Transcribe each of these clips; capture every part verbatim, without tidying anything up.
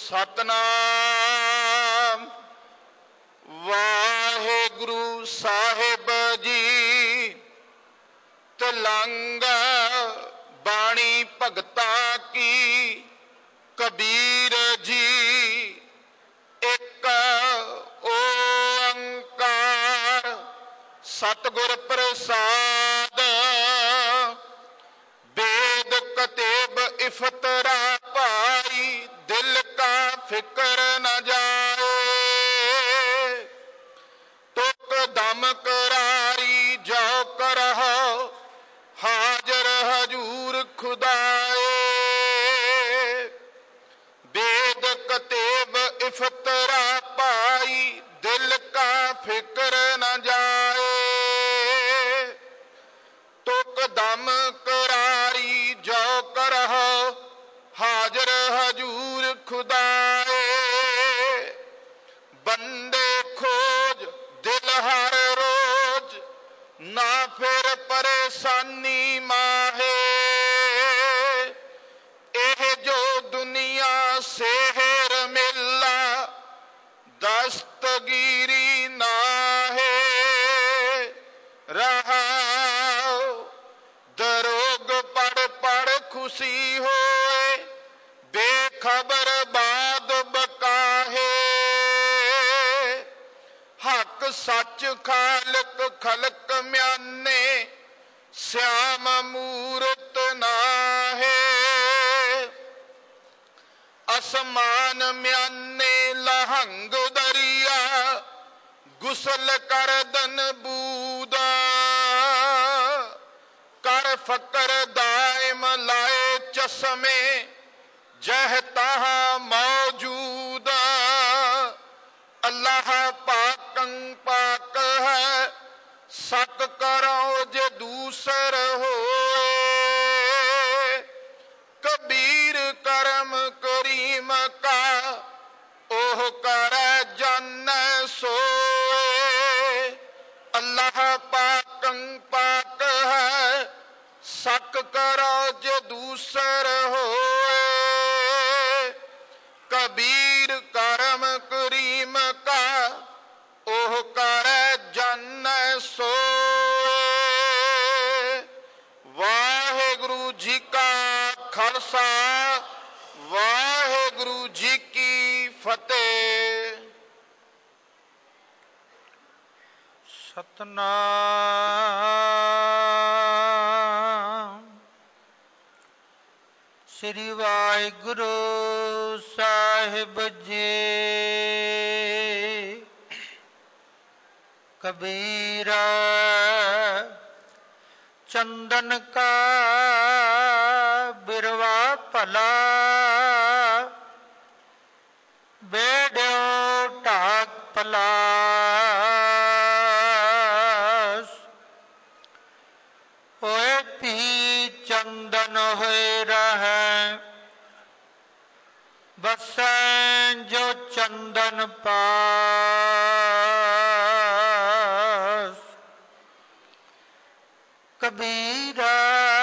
सतनाम वाहेगुरु साहिब जी। तिलंग बाणी भगता की कबीर जी। एक ओंकार सतगुर प्रसाद। वेद कतेब इफतरा पाई दिल का फिक्र न जाए। तुक दम करारी जो करहो हाजर हजूर खुदाए। वेद कतेब इफतरा पाई दिल का फिक्र न जाए। तुक दम करारी जो करहो हाजर हजूर खुदाए। बंदे खोज दिल हर रोज ना फिर परेशानी माहे। एह जो दुनिया सेहर मिला दस्तगीरी ना है। रहा दरोग पढ़ पढ़ खुशी होए बेखबर बाद बकाहे। हक सच खालक खलक म्याने श्याम मूरत ना है। असमान म्याने लहंग दरिया गुसल कर दन बूदा। कर फकर दायम लाए चश्मे जह तहा मौजूदा। अल्लाह पाकं पाक है सक करो जे दूसर होए। कबीर करम करीम का ओह कर जन सोए। अल्लाह पाकं पाक है सक करो जे दूसर होए। कबीर करम करीम का ओह कर जन सोए। वाहेगुरु जी का खालसा वाहेगुरु जी की फतेह। सतनाम श्री वाहिगुरु साहिब जी। कबीरा चंदन का बिरवा भला बेड़ो ढाक पलास। होए पी चंदन होए रहे बसें जो चंदन पास। कबीरा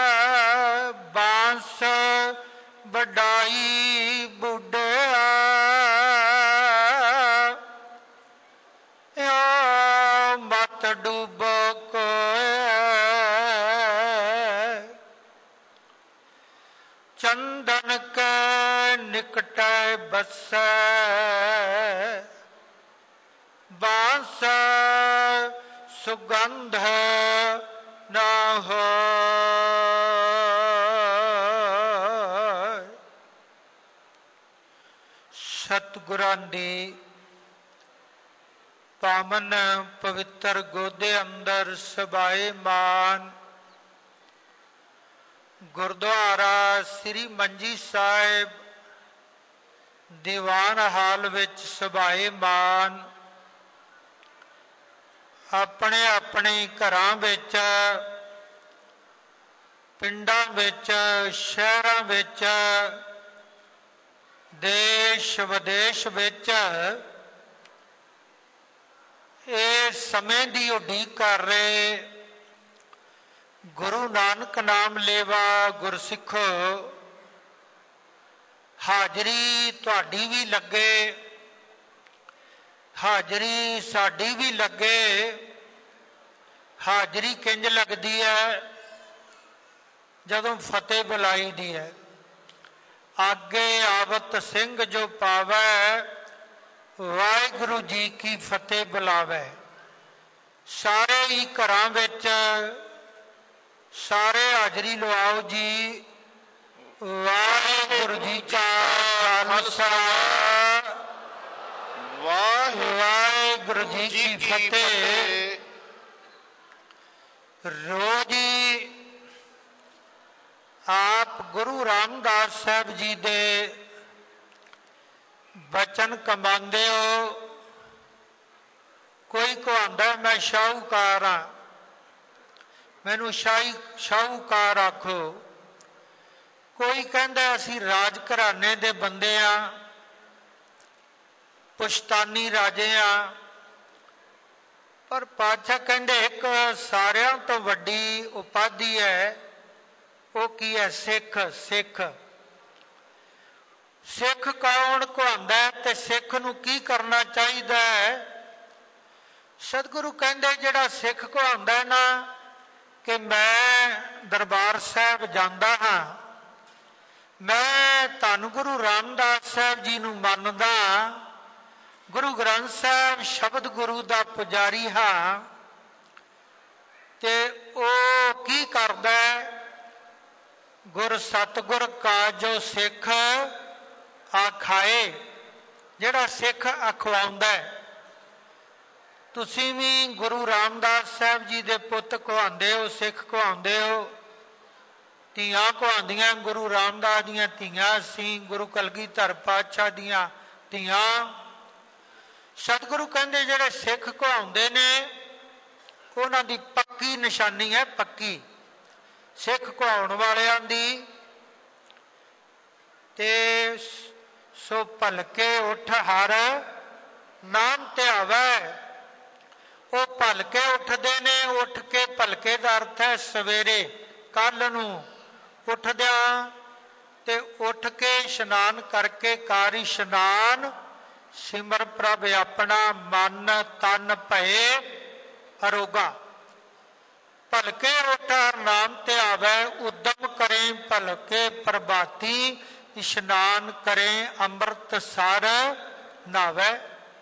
बांस बड़ाई बुढ़ा मत डूबो कोय। चंदन के निकट बसे बांस सुगंध ना हो। सतगुरां दी पावन पवित्र गोदे अंदर सभाए मान गुरुद्वारा श्री मंजी साहिब दीवान हाल विच सभाए मान अपने अपने घरां विच पिंडां विच शहरां विच देश विदेश विच इस समय की उਡੀਕ कर रहे गुरु नानक नाम लेवा गुरसिखो ਹਾਜ਼ਰੀ ਤੁਹਾਡੀ ਵੀ ਲੱਗੇ, ਹਾਜ਼ਰੀ ਸਾਡੀ ਵੀ ਲੱਗੇ। ਹਾਜ਼ਰੀ ਕਿੰਝ ਲੱਗਦੀ ਹੈ ਜਦੋਂ ਫਤਿਹ ਬੁਲਾਈ ਦੀ ਹੈ। ਆਗੇ ਆਵਤ ਸਿੰਘ ਜੋ ਪਾਵੈ, ਵਾਹਿਗੁਰੂ ਜੀ ਕੀ ਫਤਿਹ ਬੁਲਾਵੈ। ਸਾਰੇ ਹੀ ਘਰਾਂ ਵਿੱਚ ਸਾਰੇ ਹਾਜ਼ਰੀ ਲਵਾਓ ਜੀ। ਵਾਹਿਗੁਰੂ ਜੀ ਕਾ ਖਾਲਸਾ, ਵਾਹਿਗੁਰੂ ਜੀ ਕੀ ਫਤਿਹ। ਰੋਜ਼ ਹੀ ਆਪ ਗੁਰੂ ਰਾਮਦਾਸ ਸਾਹਿਬ ਜੀ ਦੇ ਬਚਨ ਕਮਾਉਂਦੇ ਹੋ। ਕੋਈ ਕਹਾਉਂਦਾ ਮੈਂ ਸ਼ਾਹੂਕਾਰ ਹਾਂ, ਮੈਨੂੰ ਸ਼ਾਹੀ ਸ਼ਾਹੂਕਾਰ ਆਖੋ। ਕੋਈ ਕਹਿੰਦਾ ਅਸੀਂ ਰਾਜ ਘਰਾਣੇ ਦੇ ਬੰਦੇ ਹਾਂ, ਪੁਸ਼ਤਾਨੀ ਰਾਜੇ ਹਾਂ। ਪਰ ਪਾਤਸ਼ਾਹ ਕਹਿੰਦੇ ਇੱਕ ਸਾਰਿਆਂ ਤੋਂ ਵੱਡੀ ਉਪਾਧੀ ਹੈ, ਉਹ ਕੀ ਹੈ? ਸਿੱਖ। ਸਿੱਖ ਸਿੱਖ ਕੌਣ ਕਹਾਉਂਦਾ ਤੇ ਸਿੱਖ ਨੂੰ ਕੀ ਕਰਨਾ ਚਾਹੀਦਾ ਹੈ? ਸਤਿਗੁਰੂ ਕਹਿੰਦੇ ਜਿਹੜਾ ਸਿੱਖ ਕਹਾਉਂਦਾ ਨਾ ਕਿ ਮੈਂ ਦਰਬਾਰ ਸਾਹਿਬ ਜਾਂਦਾ ਹਾਂ, ਮੈਂ ਧੰਨ ਗੁਰੂ ਰਾਮਦਾਸ ਸਾਹਿਬ ਜੀ ਨੂੰ ਮੰਨਦਾ, ਗੁਰੂ ਗ੍ਰੰਥ ਸਾਹਿਬ ਸ਼ਬਦ ਗੁਰੂ ਦਾ ਪੁਜਾਰੀ ਹਾਂ, ਤੇ ਉਹ ਕੀ ਕਰਦਾ? ਗੁਰ ਸਤਿਗੁਰ ਕਾ ਜੋ ਸਿੱਖ ਆਖਾਏ, ਜਿਹੜਾ ਸਿੱਖ ਅਖਵਾਉਂਦਾ। ਤੁਸੀਂ ਵੀ ਗੁਰੂ ਰਾਮਦਾਸ ਸਾਹਿਬ ਜੀ ਦੇ ਪੁੱਤ ਕਹਾਉਂਦੇ ਹੋ, ਸਿੱਖ ਕਹਾਉਂਦੇ ਹੋ, ਧੀਆਂ ਕਹਾਉਂਦੀਆਂ ਗੁਰੂ ਰਾਮਦਾਸ ਦੀਆਂ ਧੀਆਂ ਅਸੀਂ, ਗੁਰੂ ਕਲਗੀਧਰ ਪਾਤਸ਼ਾਹ ਦੀਆਂ ਧੀਆਂ। ਸਤਿਗੁਰੂ ਕਹਿੰਦੇ ਜਿਹੜੇ ਸਿੱਖ ਕਹਾਉਂਦੇ ਨੇ ਉਹਨਾਂ ਦੀ ਪੱਕੀ ਨਿਸ਼ਾਨੀ ਹੈ, ਪੱਕੀ ਸਿੱਖ ਕਹਾਉਣ ਵਾਲਿਆਂ ਦੀ। ਤੇ ਸੋ ਭਲਕੇ ਉੱਠ ਹਰ ਨਾਮ ਧਿਆਵੈ। ਉਹ ਭਲਕੇ ਉੱਠਦੇ ਨੇ, ਉੱਠ ਕੇ ਭਲਕੇ ਦਾ ਅਰਥ ਹੈ ਸਵੇਰੇ, ਕੱਲ ਨੂੰ ਉੱਠਦਿਆਂ, ਤੇ ਉੱਠ ਕੇ ਇਸ਼ਨਾਨ ਕਰਕੇ ਕਾਰ ਇਸ਼ਨਾਨ, ਸਿਮਰ ਪ੍ਰਭ ਆਪਣਾ ਮਨ ਤਨ ਭਏ ਅਰੋਗਾ। ਭਲਕੇ ਉੱਠ ਹਰ ਨਾਮ ਧਿਆਵੈ, ਉਦਮ ਕਰੇ ਭਲਕੇ ਪ੍ਰਭਾਤੀ, ਇਸ਼ਨਾਨ ਕਰੇ ਅੰਮ੍ਰਿਤ ਸਰ ਨਾਵੈ।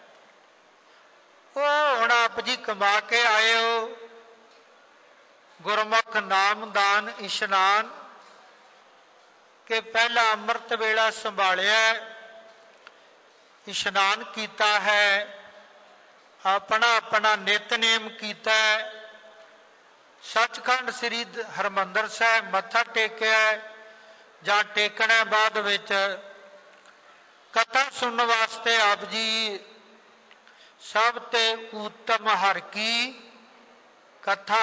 ਉਹ ਹੁਣ ਆਪ ਜੀ ਕਮਾ ਕੇ ਆਏ ਹੋ ਗੁਰਮੁਖ ਨਾਮਦਾਨ ਇਸ਼ਨਾਨ, ਕਿ ਪਹਿਲਾ ਅੰਮ੍ਰਿਤ ਵੇਲਾ ਸੰਭਾਲਿਆ, ਇਸ਼ਨਾਨ ਕੀਤਾ ਹੈ, ਆਪਣਾ ਆਪਣਾ ਨਿਤਨੇਮ ਕੀਤਾ, ਸੱਚਖੰਡ ਸ੍ਰੀ ਹਰਿਮੰਦਰ ਸਾਹਿਬ ਮੱਥਾ ਟੇਕਿਆ ਜਾਂ ਟੇਕਣਾ ਬਾਅਦ ਵਿੱਚ। ਕਥਾ ਸੁਣਨ ਵਾਸਤੇ ਆਪ ਜੀ ਸਭ ਤੇ ਉੱਤਮ ਹਰ ਕੀ ਕਥਾ,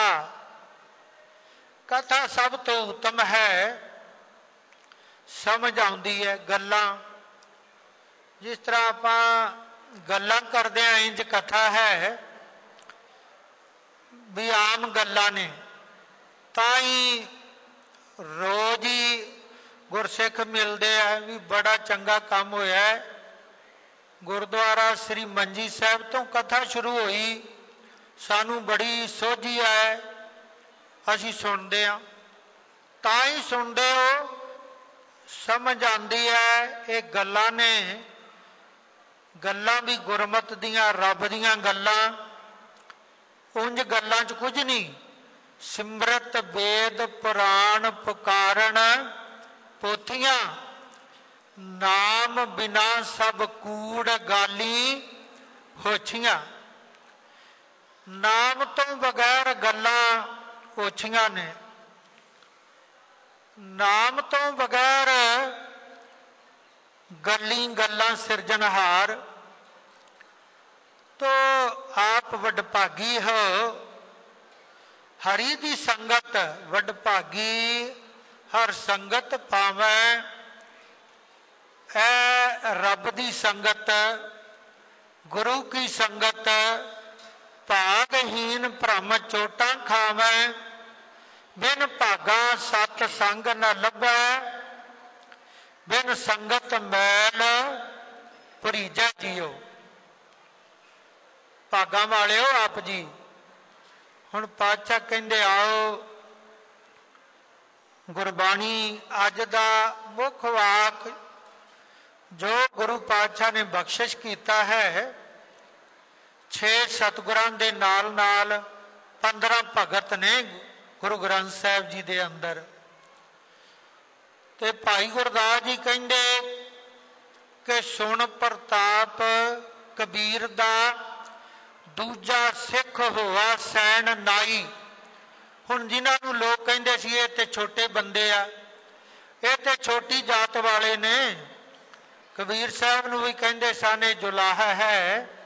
ਕਥਾ ਸਭ ਤੋਂ ਉੱਤਮ ਹੈ, ਸਮਝ ਆਉਂਦੀ ਹੈ ਗੱਲਾਂ। ਜਿਸ ਤਰ੍ਹਾਂ ਆਪਾਂ ਗੱਲਾਂ ਕਰਦੇ ਹਾਂ ਇੰਝ ਕਥਾ ਹੈ ਵੀ ਆਮ ਗੱਲਾਂ ਨੇ, ਤਾਂ ਹੀ ਰੋਜ਼ ਹੀ ਗੁਰਸਿੱਖ ਮਿਲਦੇ ਆ ਵੀ ਬੜਾ ਚੰਗਾ ਕੰਮ ਹੋਇਆ। ਗੁਰਦੁਆਰਾ ਸ੍ਰੀ ਮੰਜੀ ਸਾਹਿਬ ਤੋਂ ਕਥਾ ਸ਼ੁਰੂ ਹੋਈ, ਸਾਨੂੰ ਬੜੀ ਸੋਝੀ ਹੈ, ਅਸੀਂ ਸੁਣਦੇ ਹਾਂ। ਤਾਂ ਹੀ ਸੁਣਦੇ ਹੋ, ਸਮਝ ਆਉਂਦੀ ਹੈ ਇਹ ਗੱਲਾਂ ਨੇ, ਗੱਲਾਂ ਵੀ ਗੁਰਮਤ ਦੀਆਂ, ਰੱਬ ਦੀਆਂ ਗੱਲਾਂ। ਉਂਝ ਗੱਲਾਂ 'ਚ ਕੁਝ ਨਹੀਂ। ਸਿਮਰਤ ਵੇਦ ਪੁਰਾਣ ਪੁਕਾਰਨ ਪੋਥੀਆਂ, ਨਾਮ ਬਿਨਾ ਸਭ ਕੂੜ ਗਾਲੀ ਹੋਛੀਆਂ। ਨਾਮ ਤੋਂ ਬਗੈਰ ਗੱਲਾਂ ਹੋਛੀਆਂ ਨੇ, ਨਾਮ ਤੋਂ ਬਗੈਰ ਗੱਲੀ ਗੱਲਾਂ ਸਿਰਜਣਹਾਰ। ਤੋ ਆਪ ਵਡਭਾਗੀ ਹੋ, ਹਰੀ ਦੀ ਸੰਗਤ ਵਡਭਾਗੀ, ਹਰ ਸੰਗਤ ਪਾਵੈ। ਐ ਰੱਬ ਦੀ ਸੰਗਤ, ਗੁਰੂ ਕੀ ਸੰਗਤ, ਭਾਗਹੀਨ ਭ੍ਰਮ ਚੋਟਾਂ ਖਾਵੈ। ਬਿਨ ਭਾਗਾ ਸਤ ਸੰਗ ਨ ਲੱਭੈ, बिन संगत मैल भरीजा जियो। भागा वाले हो आप जी। हुण पातशाह कहंदे आओ गुरबाणी अज दा मुख वाक जो गुरु पातशाह ने बख्शिश किया है, छे सतगुरां दे नाल नाल पंद्रह भगत ने गुरु ग्रंथ साहिब जी दे अंदर। ते भाई गुरदास जी कहंदे कि सुन प्रताप कबीर दा दूजा सिख होआ सैन नाई। हुण जिन्हां नूं लोग कहंदे सी ये ते छोटे बंदे आ, ये ते छोटी जात वाले ने। कबीर साहब नूं भी कहंदे सन जुलाहा है,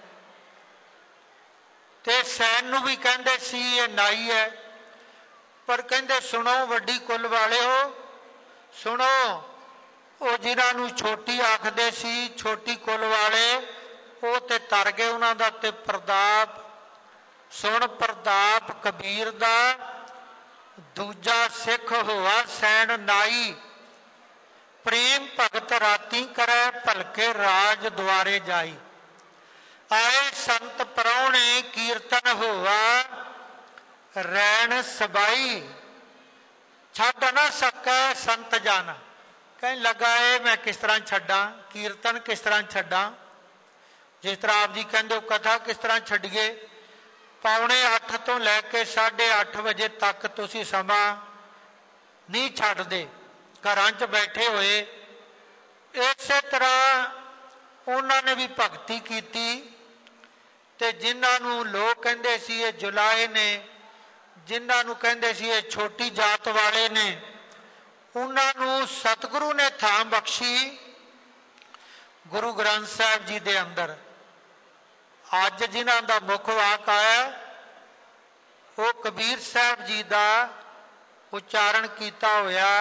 ते सैन नूं भी कहंदे सी ये नाई है। पर कहंदे सुनो वड्डी कुल वाले हो, सुनो वो जिन्हां नूं छोटी आखदे सी छोटी कुल वाले, वो ते तर गए उन्हां दा ते प्रताप। सुन प्रताप कबीर दा दूजा सिख होआ सैन नाई। प्रेम भगत राती करे भलके राज द्वारे जाई। आए संत परौणे कीर्तन होआ रैन सबाई। छड्ड ना सकै संत जाना। कहने लगा है मैं किस तरह छड्डा, कीर्तन किस तरह छड्डा। जिस तरह आप जी कहते हो कथा किस तरह छड्डिए। पौने अठ तो लैके साढ़े अठ बजे तक तुसी समा नहीं छड्डदे, घरां च बैठे हुए। इस तरह उन्होंने भी भगती की, ते जिन्होंने लोग कहते सी ये जुलाए ने, जिन्होंने कहते सी ये छोटी जात वाले ने, उन्होंने सतगुरु ने थां बख्शी गुरु ग्रंथ साहिब जी दे अंदर। अज जिन्हों का मुख वाक आया वो कबीर साहब जी का उच्चारण किया होया।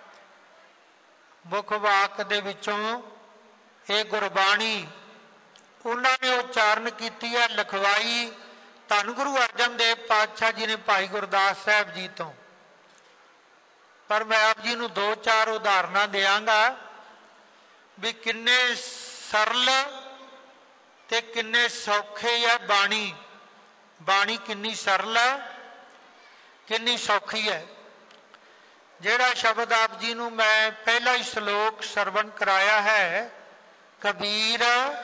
मुख वाक दे विचों ये गुरबाणी उन्होंने उच्चारण की है, लिखवाई धन गुरु अर्जन देव पातशाह जी ने भाई गुरदास साहब जी तो। पर मैं आप जी नूं दो चार उदाहरण देंगा भी किन्ने सरल ते किन्ने सौखे है बाणी। बाणी किन्नी सरल है, किन्नी सौखी है। जिहड़ा शब्द आप जी नूं मैं पहला ही श्लोक सरवण कराया है, कबीर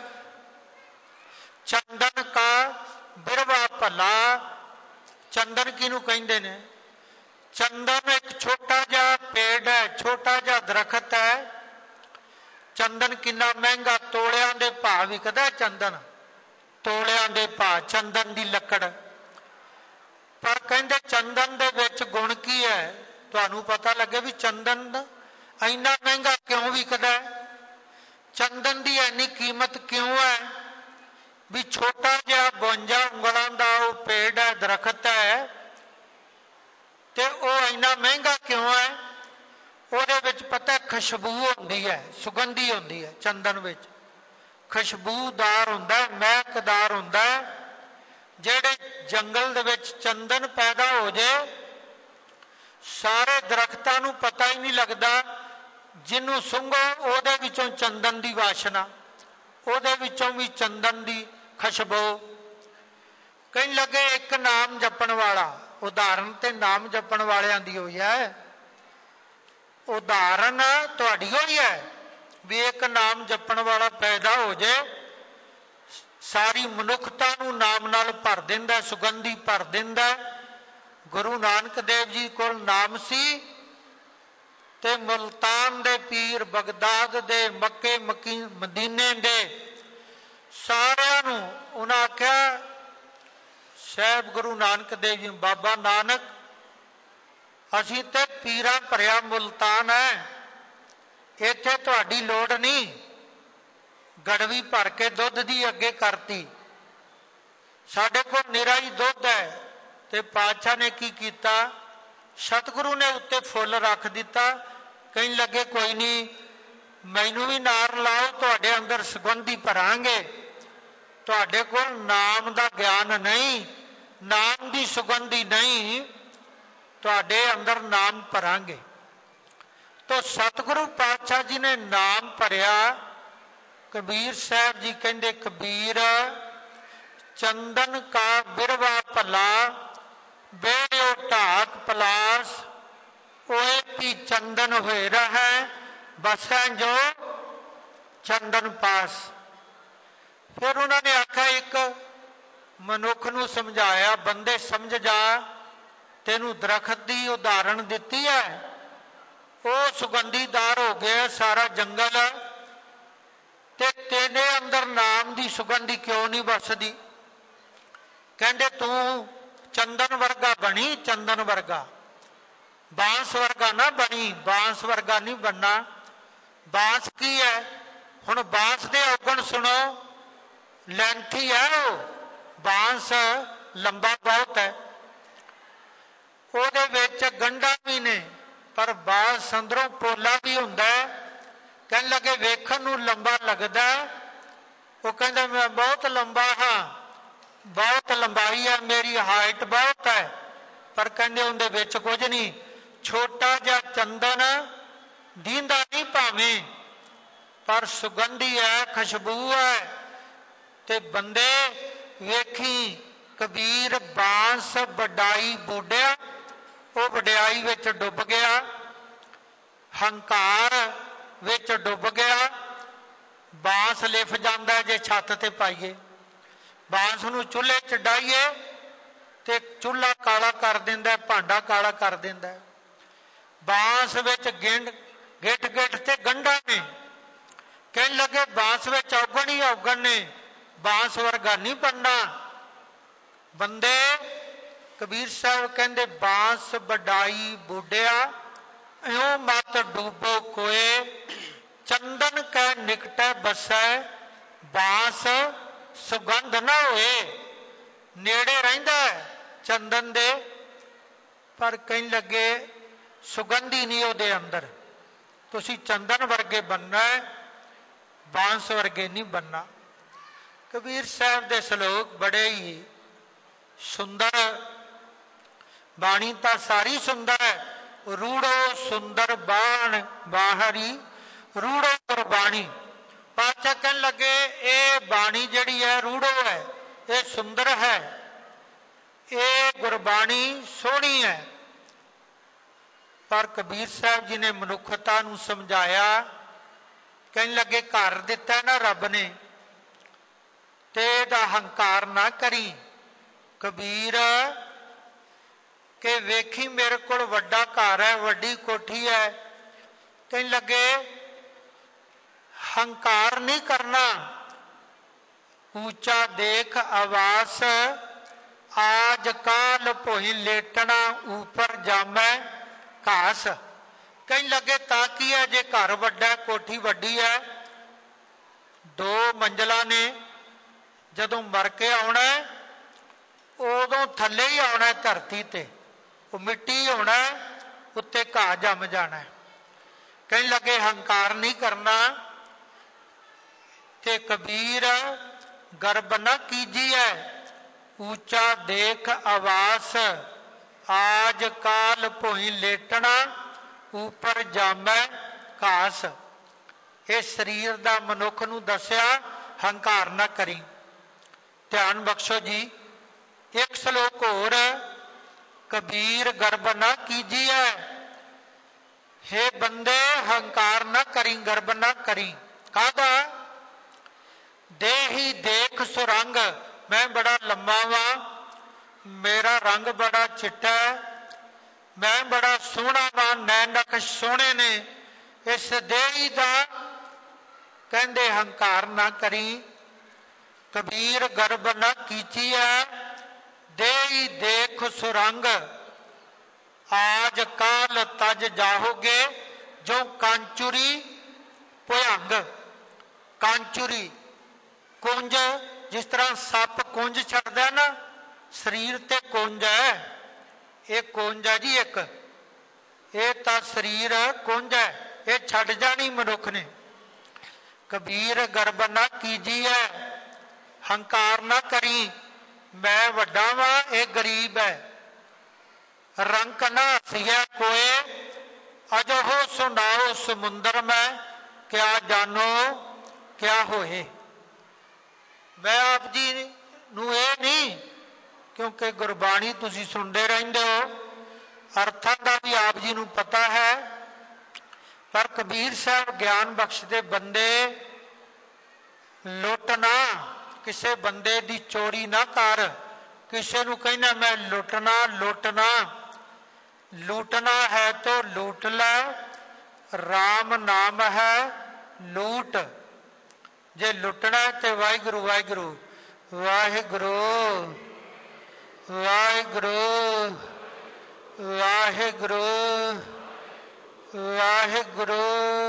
चंदन का बिरवा भला। चंदन किनू कहंदे ने? चंदन एक छोटा जिहा पेड़ है, छोटा जिहा दरखत है। चंदन किन्ना महंगा, तोलियां दे भाव विकदा चंदन, तोलियां दे भाव चंदन दी लकड़। पर कहंदे चंदन दे विच गुण की है, तुहानूं पता लगे भी चंदन इन्ना महंगा क्यों विकदा, चंदन दी इन्नी कीमत क्यों है। भी छोटा जिहा बवंजा उंगलों का वो पेड़ है, दरखत है, तो वह इन्ना महंगा क्यों है। ਉਹਦੇ ਵਿੱਚ पता खुशबू होंदी है, सुगंधी होंदी है। चंदन विच खुशबूदार होंदा है, महकदार होंदा है। ਜਿਹੜੇ जंगल ਦੇ ਵਿੱਚ चंदन पैदा हो जाए सारे दरख्तां नूं पता ही नहीं लगता, जिन्हों सुंघो ਉਹਦੇ ਵਿੱਚੋਂ चंदन की वाशना, ਉਹਦੇ ਵਿੱਚੋਂ भी चंदन की खुशबू। कहने लगे एक नाम जपण वाला, उदाहरण ते नाम जपण वालियां दी होई है। उदाहरण तुहाडी होई है भी एक नाम जपण वाला पैदा हो जाए, सारी मनुखता नूं नाम नाल भर दिंदा, सुगंधी भर दिंदा। गुरु नानक देव जी कोल नाम सी ते मुल्तान दे पीर, बगदाद दे, मक्के मकी मदीने दे सारियां नूं उन्हां आख्या साहिब गुरु नानक देव जी, बाबा नानक असीं ते पीरां भरिया मुल्तान है, इत्थे तुहाडी लोड़ नहीं। गड़वी भर के दुध दी अगे करती, साडे कोल निरा ही दुध है। ते पातशाह ने की कीता, सतगुरु ने उत्ते फुल रख दिता। कहने लगे कोई नहीं, मैनू भी नार लाओ, तुहाडे अंदर सुगंधी भरांगे। तुहाडे कोल नाम दा ज्ञान नहीं, नाम दी सुगंधी नहीं, तुहाडे अंदर नाम भरांगे। तो सतगुरु पातशाह जी ने नाम भरिया। कबीर साहब जी कहते कबीर चंदन का बिरवा भला, बेड़ो ढाक पलास, ओए की चंदन होए रहा बसै जो चंदन पास। फिर उन्होंने आख्या एक मनुख नूं समझाया, बंदे समझ जा, तेनू दरखत की उदाहरण दिती है, वो सुगंधीदार हो गया सारा जंगल, ते तेरे अंदर नाम की सुगंधी क्यों नहीं बसदी? कहते तू चंदन वर्गा बनी, चंदन वर्गा, बांस वर्गा ना बनी, बांस वर्गा नहीं बनना। बांस की है? हुण बांस के औगण सुनो, लैंथी है वो, बांस लंबा बहुत है, ਉਹਦੇ ਵਿੱਚ ਗੰਢਾਂ भी ने, पर बांस अंदरों पोला भी हुंदा है। कहने लगे वेखण नूं लंबा लगदा, वो कहंदा मैं बहुत लंबा हाँ, बहुत लंबाई है मेरी, हाइट बहुत है, पर कहंदे उहदे विच कुछ नहीं, छोटा जिहा चंदन दींदा नहीं भावें, पर सुगंधी है, खुशबू है। ते बंदे वेखी कबीर बांस वडाई बूढ़िया, वो वड्याई विच डुब गया, हंकार विच डुब गया। बांस लिफ जाता है जे छत ते पाइए, बांस नूं चूल्हे च डाईए ते चूल्हा काला कर दिंदा, भांडा काला कर दिंदा। बांस विच गिंड गिठ गिठ ते गंढां ने, कहण लगे बांस विच औगण ही औगण ने, बांस वर्गा नहीं बनना। बंदे कबीर साहब कहते बांस वडाई बूढ़िया, इं मत डूबो कोए, चंदन कै निकट बसै, बांस सुगंध ना होए। नेड़े रहिंदा चंदन दे, पर कहन लगे सुगंधी नहीं उहदे अंदर। तुसी चंदन वर्गे बनना है, बांस वर्गे नहीं बनना। कबीर साहब दे श्लोक बड़े ही सुंदर, बाणी तो सारी सुंदर है। रूड़ो सुंदर बाण बाहरी, रूड़ो गुरबाणी। पातशाह कहन लगे ये बाणी जिहड़ी है रूड़ो है, ये सुंदर है, ये गुरबाणी सोहनी है। पर कबीर साहब जी ने मनुखता नूं समझाया, कहन लगे घर दिता ना रब ने, ते इहदा हंकार ना करी। कबीर के वेखी मेरे को वड्डा घर है, वड्डी कोठी है, कहने लगे हंकार नहीं करना। ऊंचा देख आवास, आज काल भोई लेटना, ऊपर जामै घास। कहने लगे ताकि है जे घर वड्डा, कोठी वड्डी है, दो मंजिला ने, जदों मर के आउणा उदों थले ही आना धरती ते, वो मिट्टी होना, उत्ते घाह जम जाना। कहने लगे हंकार नहीं करना। ते कबीर गर्व न कीजिए, ऊंचा देख आवास, आज काल भोई लेटना, ऊपर जामै घास। ये शरीर दा मनुख नूं दस्या, हंकार ना करी। ध्यान बख्शो जी। एक श्लोक होर, कबीर गर्व ना कीजिए, हे बंदे हंकार ना करी, गर्व ना करी। कादा? देही देख सुरंग, मैं बड़ा लम्मा वा, मेरा रंग बड़ा चिट्टा है, मैं बड़ा सोहना वा, नैन नक्श सोहने ने, इस देही दा कहंदे हंकार ना करी। कबीर गर्व ना कीजिए, देही देख सुरंग, आज काल तज जाओगे, जो कांचुरी भुयंग। कांचुरी कुंज, जिस तरह सप कुंज छड़दा ना, शरीर ते कुंज है, ये कुंज है जी एक, ये तो शरीर कुंज है, ये छड़ जानी मनुख ने। कबीर गर्व ना कीजिए, हंकार ना करी, मैं वड्डा वां, ये गरीब है। रंक ना हसिया कोए, अजहो सुनाओ समुंदर में क्या जानो क्या होए। मैं आप जी नूं ये नहीं, क्योंकि गुरबाणी तुसीं सुनते रहिंदे हो, अर्थां दा भी आप जी नूं पता है, पर कबीर साहब ज्ञान बख्शदे बंदे लुट ना, किसे बंदे दी चोरी ना कर। किसे नूं कहना मैं लुटना लुटना, लूटना है तो लूट ले, राम नाम है लूट। जे लुटना है तो वाहिगुरु वाहिगुरु वाहिगुरु वाहिगुरु वाहिगुरु वाहिगुरु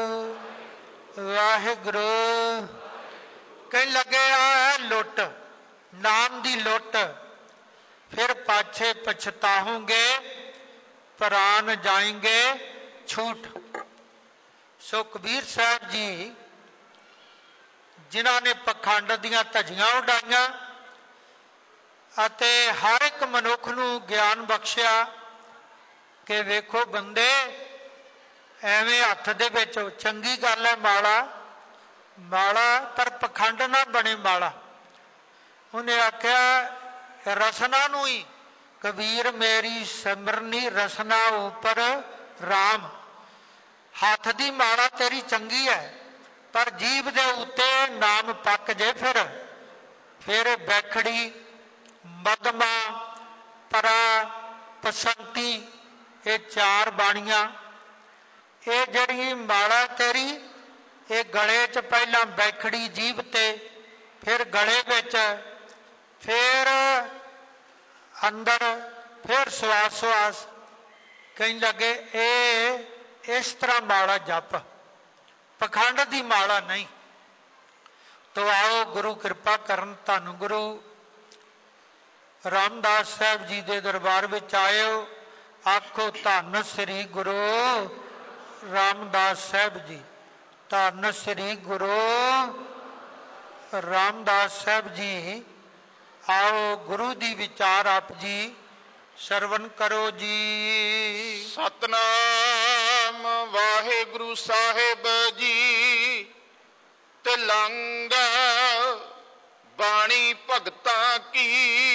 वाहिगुरु कह लगे आ लुट, नाम दी लुट, फिर पाछे पछताओगे प्राण जाएंगे छूट। सो कबीर साहब जी जिन्हों ने पखंड दियां धजियां उड़ाइयां अते हर एक मनुख नूं ज्ञान बख्शिया कि वेखो बंदे एवें हथ दे विच चंगी गल है माड़ा माड़ा, पर पखंड ना बने माड़ा। उन्हें आख्या रसना नूं ही, कबीर मेरी सिमरनी रसना ऊपर राम। हाथ दी माला तेरी चंगी है, पर जीभ दे उत्ते नाम पक जे फिर फिर बैखड़ी मदमा परा पसंती, ये चार बाणियां, ये जड़ी माला तेरी, ये गले च पहला बैखड़ी जीभ ते, फिर गले विच, फिर अंदर, फिर श्वास श्वास। कहीं लगे ए इस तरह माड़ा जप, पखंड दी माड़ा नहीं। तो आओ गुरु कृपा करन, धन गुरु रामदास साहब जी के दरबार में आए हो। आखो धन श्री गुरु रामदास साहब जी, धन श्री गुरु रामदास साहब जी। आओ गुरु दी विचार आप जी श्रवण करो जी। सतनाम वाहिगुरु साहिब जी, तिलंग बाणी भगतां की,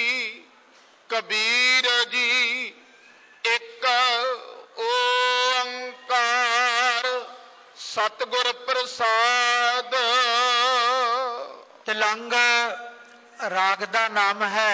कबीर जी एक ओंकार सतगुर प्रसाद। तिलंग राग का नाम है,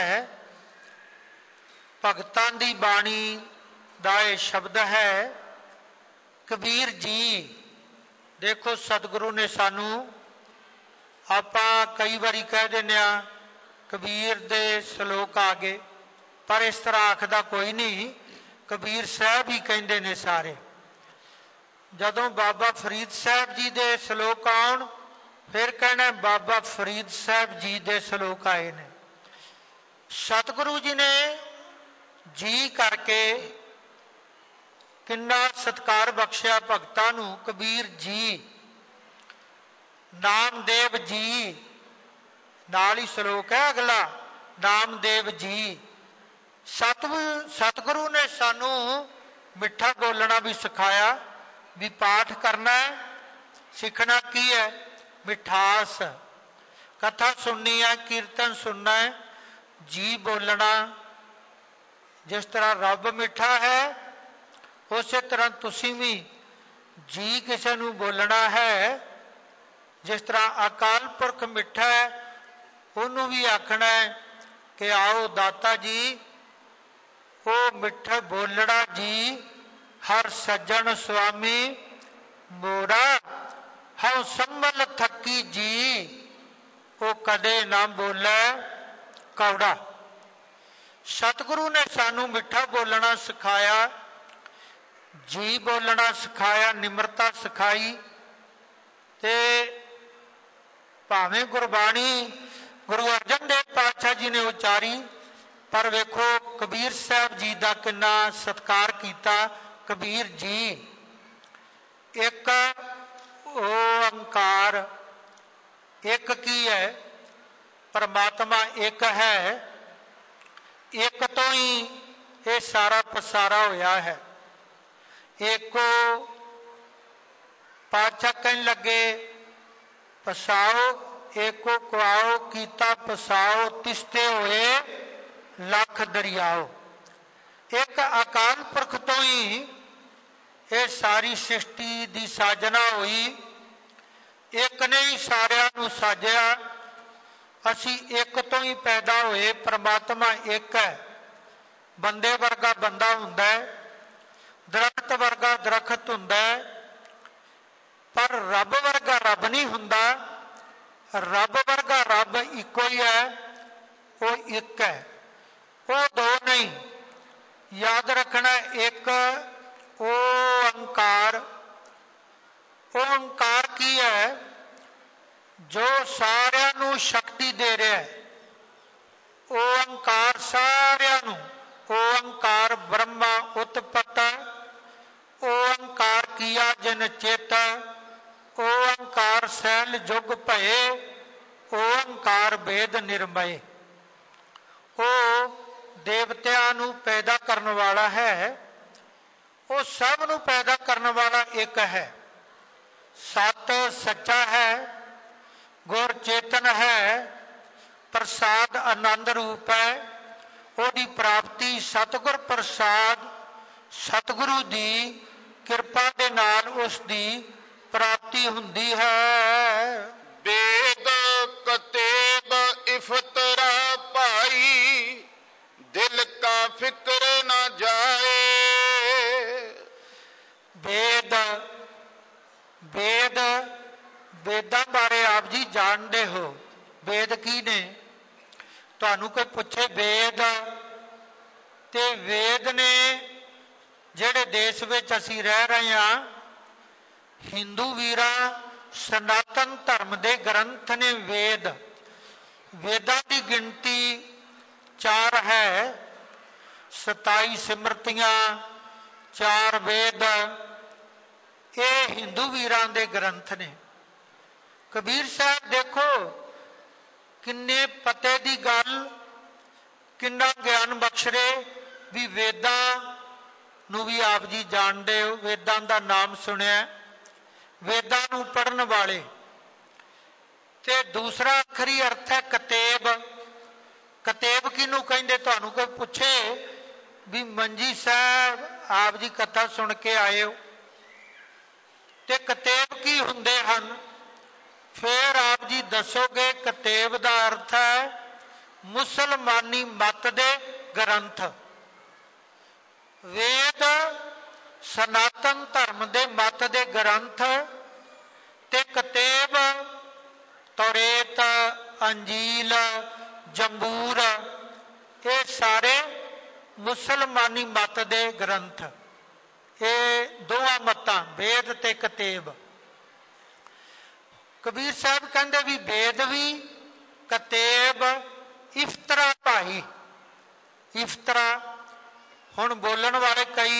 भगतां दी बाणी दा ये शब्द है। कबीर जी देखो सतगुरु ने सानू, आपां कई बारी कह देने कबीर दे सलोक आ गए, पर इस तरह आखदा कोई नहीं, कबीर साहब ही कहते ने सारे। जदों बाबा फरीद साहब जी दे सलोक आउण, फिर कहना बाबा फरीद साहब जी दे सलोक आए ने। सतगुरु जी ने जी करके किन्ना सत्कार बख्शिया भगतां नूं। कबीर जी, नामदेव जी, नाल ही सलोक है अगला, नामदेव जी। सतगुरु सतगुरु ने सानू मिठा बोलना भी सिखाया, भी पाठ करना है, सीखना की है मिठास, कथा सुननी है, कीर्तन सुनना है, जी बोलना। जिस तरह रब मिठा है उस तरह तुसी भी जी किसी नूं बोलना है। जिस तरह अकाल पुरख मिठा है, उन्होंने भी आखना है कि आओ दाता जी, वो मिठा बोलना जी। हर सज्जन स्वामी मोरा, हम संभल थकी जी, वो कदे ना बोले कौड़ा। सतगुरु ने सानू मिठा बोलना सिखाया, जी बोलना सिखाया, निमरता सिखाई। ते भावें गुरबाणी गुरु अर्जन देव पातशाह जी ने उचारी, पर वेखो कबीर साहब जी का कितना सत्कार किया। कबीर जी एक ओंकार, एक की है, परमात्मा एक है, एक तो ही ये सारा पसारा होया है। एको पातशाह कहने लगे पसाओ एको कुआओ कीता पसाओ तिसते होए लख दरियाओ। एक अकाल पुरख तो ही ये सारी सृष्टि की साजना हुई, एक ने ही सारिਆਂ ਨੂੰ ਸਾਜਿਆ। ਅਸੀਂ एक तो ही पैदा होए, परमात्मा एक है। बंदे वर्गा बंदा हुंदा है, दरख्त वर्गा दरख्त हुंदा है, पर रब वर्गा रब नहीं हुंदा। रब वर्गा रब इको ही है, वो एक है, वो दो नहीं। याद रखना एक ओंकार। ओंकार की है जो सारिਆਂ ਨੂੰ शक्ति दे रहा है। ओंकार सारिਆਂ ਨੂੰ, ओंकार ब्रह्मा उत्पत, ओंकार किया जिन चेता, ओंकार सैल जुग भये, ओंकार वेद निर्मय। वो देवतियां ਨੂੰ पैदा करने वाला है, वो सब ਨੂੰ पैदा करने वाला एक है। सत सच्चा है, गुर चेतन है, प्रसाद आनंद रूप है। ਉਹਦੀ ਪ੍ਰਾਪਤੀ ਸਤਿਗੁਰ ਪ੍ਰਸਾਦ, ਸਤਿਗੁਰੂ ਦੀ ਕਿਰਪਾ ਦੇ ਨਾਲ ਉਸ ਦੀ ਪ੍ਰਾਪਤੀ ਹੁੰਦੀ ਹੈ। वेद कतेब इफ्तरा पाई, दिल का फिक्र न जाए। वेद वेद वेदां बारे आप जी जानते हो। वेद की ने? ਤੁਹਾਨੂੰ ਕੋਈ ਪੁੱਛੇ वेद ਤੇ वेद ਨੇ ਜਿਹੜੇ ਦੇਸ਼ ਵਿੱਚ ਅਸੀਂ ਰਹਿ ਰਹੇ ਹਾਂ, ਹਿੰਦੂ ਵੀਰਾਂ ਸਨਾਤਨ ਧਰਮ ਦੇ ਗ੍ਰੰਥ ਨੇ वेद। वेदां ਦੀ ਗਿਣਤੀ चार है, सताई सिमरतियां, चार वेद, ये हिंदू वीरां दे ग्रंथ ने। कबीर साहब देखो किन्ने पते दी गल, किन्ना ज्ञान बख्श रहे भी। वेदां नूं भी आप जी जानते हो, वेदां दा नाम सुनिया, वेदां नूं पढ़न वाले। ते दूसरा आखरी अर्थ है कतेब। कतेब किनू कहिंदे? तुहानू कोई पूछे भी मंजी साहब आप जी कथा सुन के आए हो, ते कतेब की हुंदे हन? फिर आप जी दसोगे कतेब का अर्थ है मुसलमानी मत दे ग्रंथ। वेद सनातन धर्म दे मत दे ग्रंथ, ते कतेब तौरेत, अंजील, जंबूर, ये सारे मुसलमानी मत दे ग्रंथ। ये दोवां मतां वेद ते कतेब। कबीर साहब कहते भी वेद भी कतेब इफ्तरा भाई। इफ्तरा हुण बोलन वाले कई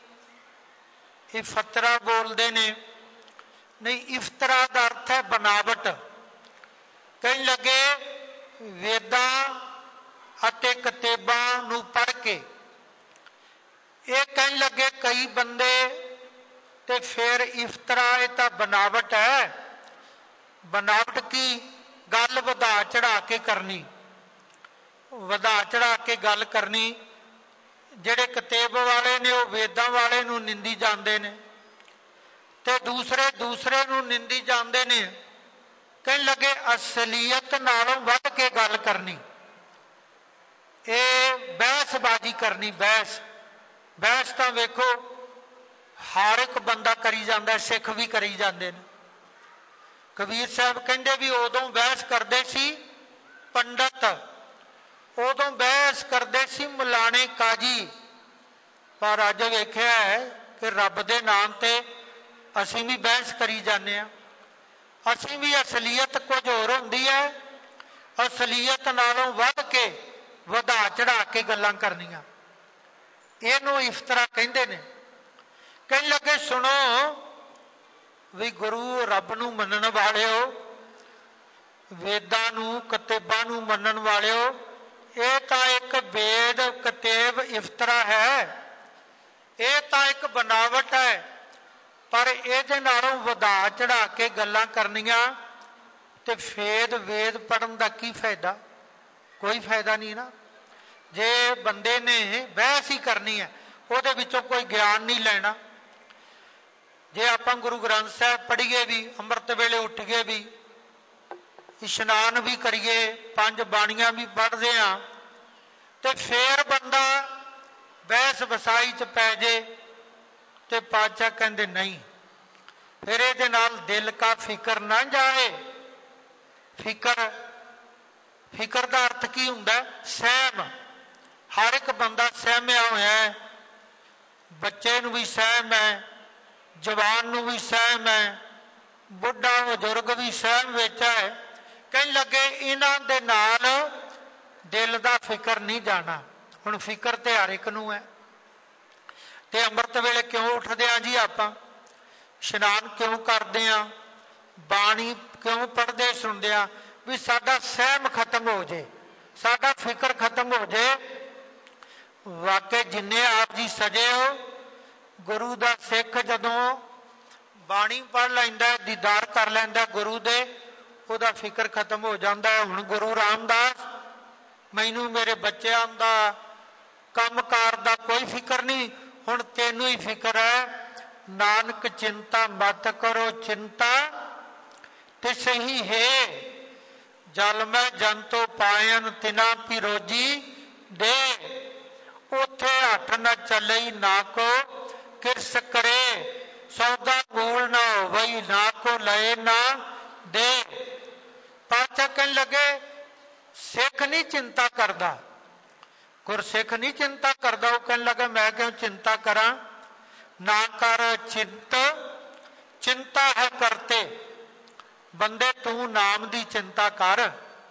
इफतरा बोलते ने, नहीं इफ्तरा का अर्थ है बनावट। कई लगे वेदां अते कतेबां नूं पढ़ के ये कहीं लगे कई बंदे ते फिर इफ्तरा ये तो बनावट है। बनावट की गल वधा चढ़ा के करनी, वधा चढ़ा के गल करनी। ਜਿਹੜੇ कतेब वाले ने वो वेदां वाले नूं निंदी जाते हैं, ते दूसरे दूसरे नूं निंदी जाते हैं। कहने लगे असलीयत नालों वध के गल करनी, ये बहसबाजी करनी। बहस बहस तो वेखो हर एक बंदा करी जाता है, सिख भी करी जाते हैं। कबीर साहब कहते भी उदों बहस करते सी पंडित, उदों बहस करते सी मुलाने काजी, पर अज वेख्या है कि रब दे नाम ते असीं भी बहस करी जाने। असीं भी असलीयत कुछ होर हुंदी है, असलीयत नालों वध के वधा चढ़ा के गल्लां करनियां, इहनूं इफ्तरा कहंदे ने। कहण लगे सुनो भी गुरु रब नूं मनण वाले हो, वेदां नूं कतेबां नूं मनण वाले हो, ये तां एक वेद कतेब इफ्तरा है, ये तां एक बनावट है। पर ਇਹਦੇ ਨਾਲੋਂ ਵਧਾ ਚੜਾ ਕੇ ਗੱਲਾਂ ਕਰਨੀਆਂ ਤੇ ਫੇਦ ਵੇਦ ਪੜਨ ਦਾ ਕੀ ਫਾਇਦਾ? ਕੋਈ ਫਾਇਦਾ ਨਹੀਂ ਨਾ। ਜੇ ਬੰਦੇ ਨੇ ਬਹਿਸ ਹੀ ਕਰਨੀ ਹੈ, ਉਹਦੇ ਵਿੱਚੋਂ ਕੋਈ ਗਿਆਨ ਨਹੀਂ ਲੈਣਾ। ਜੇ ਆਪਾਂ ਗੁਰੂ ਗ੍ਰੰਥ ਸਾਹਿਬ ਪੜ੍ਹੀਏ ਵੀ, ਅੰਮ੍ਰਿਤ ਵੇਲੇ ਉੱਠੀਏ ਵੀ, ਇਸ਼ਨਾਨ ਵੀ ਕਰੀਏ, ਪੰਜ ਬਾਣੀਆਂ ਵੀ ਪੜ੍ਹਦੇ ਹਾਂ, ਤੇ ਫੇਰ ਬੰਦਾ ਬਹਿਸ ਵਸਾਈ ਚ ਪੈ ਜੇ ਤੇ ਪਾਤਸ਼ਾਹ ਕਹਿੰਦੇ ਨਹੀਂ, ਫਿਰ ਇਹਦੇ ਨਾਲ ਦਿਲ ਕਾ ਫਿਕਰ ਨਾ ਜਾਏ। ਫਿਕਰ ਫਿਕਰ ਦਾ ਅਰਥ ਕੀ ਹੁੰਦਾ? ਸਹਿਮ। ਹਰ ਇੱਕ ਬੰਦਾ ਸਹਿਮਿਆ ਹੋਇਆ ਹੈ। ਬੱਚੇ ਨੂੰ ਵੀ ਸਹਿਮ ਹੈ, ਜਵਾਨ ਨੂੰ ਵੀ ਸਹਿਮ ਹੈ, ਬੁੱਢਾ ਬਜ਼ੁਰਗ ਵੀ ਸਹਿਮ ਵਿੱਚ ਹੈ। ਕਹਿਣ ਲੱਗੇ ਇਹਨਾਂ ਦੇ ਨਾਲ ਦਿਲ ਦਾ ਫਿਕਰ ਨਹੀਂ ਜਾਣਾ। ਹੁਣ ਫਿਕਰ ਤੇ ਹਰ ਇੱਕ ਨੂੰ ਹੈ। ਤੇ ਅੰਮ੍ਰਿਤ ਵੇਲੇ ਕਿਉਂ ਉੱਠਦੇ ਹਾਂ ਜੀ? ਆਪਾਂ ਇਸ਼ਨਾਨ ਕਿਉਂ ਕਰਦੇ ਹਾਂ? ਬਾਣੀ ਕਿਉਂ ਪੜ੍ਹਦੇ ਸੁਣਦੇ ਹਾਂ? ਵੀ ਸਾਡਾ ਸਹਿਮ ਖਤਮ ਹੋ ਜੇ, ਸਾਡਾ ਫਿਕਰ ਖਤਮ ਹੋ ਜੇ। ਵਾਕਈ ਜਿੰਨੇ ਆਪ ਜੀ ਸਜੇ ਹੋ, ਗੁਰੂ ਦਾ ਸਿੱਖ ਜਦੋਂ ਬਾਣੀ ਪੜ੍ਹ ਲੈਂਦਾ, ਦੀਦਾਰ ਕਰ ਲੈਂਦਾ ਗੁਰੂ ਦੇ, ਉਹਦਾ ਫਿਕਰ ਖਤਮ ਹੋ ਜਾਂਦਾ ਹੈ। ਹੁਣ ਗੁਰੂ ਰਾਮਦਾਸ, ਮੈਨੂੰ ਮੇਰੇ ਬੱਚਿਆਂ ਦਾ ਕੰਮਕਾਰ ਦਾ ਕੋਈ ਫਿਕਰ ਨਹੀਂ, ਹੁਣ ਤੈਨੂੰ ਹੀ ਫਿਕਰ ਹੈ। ਨਾਨਕ ਚਿੰਤਾ ਮਤ ਕਰੋ, ਚਿੰਤਾ ਤਿਸ ਹੀ ਹੈ। ਜਲ ਮੈਂ ਜੰਤੋ ਪਾਇਨ ਤਿਨਾ ਪਿਰੋਜੀ ਦੇ। ਉੱਥੇ ਹੱਠ ਨਾ ਚੱਲਈ ਨਾ ਕੋ ਕਿਰਸ ਕਰੇ। ਸੌਦਾ ਮੂਲ ਨਾ ਹੋਵਈ ਨਾ ਕੋ ਲਏ ਨਾ ਦੇ। ਪਾਤਸ਼ਾਹ ਕਹਿਣ ਲੱਗੇ ਸਿੱਖ ਨਹੀਂ ਚਿੰਤਾ ਕਰਦਾ, ਗੁਰਸਿੱਖ ਨਹੀਂ ਚਿੰਤਾ ਕਰਦਾ। ਉਹ ਕਹਿਣ ਲੱਗਾ ਮੈਂ ਕਿਉਂ ਚਿੰਤਾ ਕਰਾਂ? ਨਾ ਕਰ ਚਿੰਤ ਚਿੰਤਾ ਹੈ ਕਰਤੇ। ਬੰਦੇ ਤੂੰ ਨਾਮ ਦੀ ਚਿੰਤਾ ਕਰ,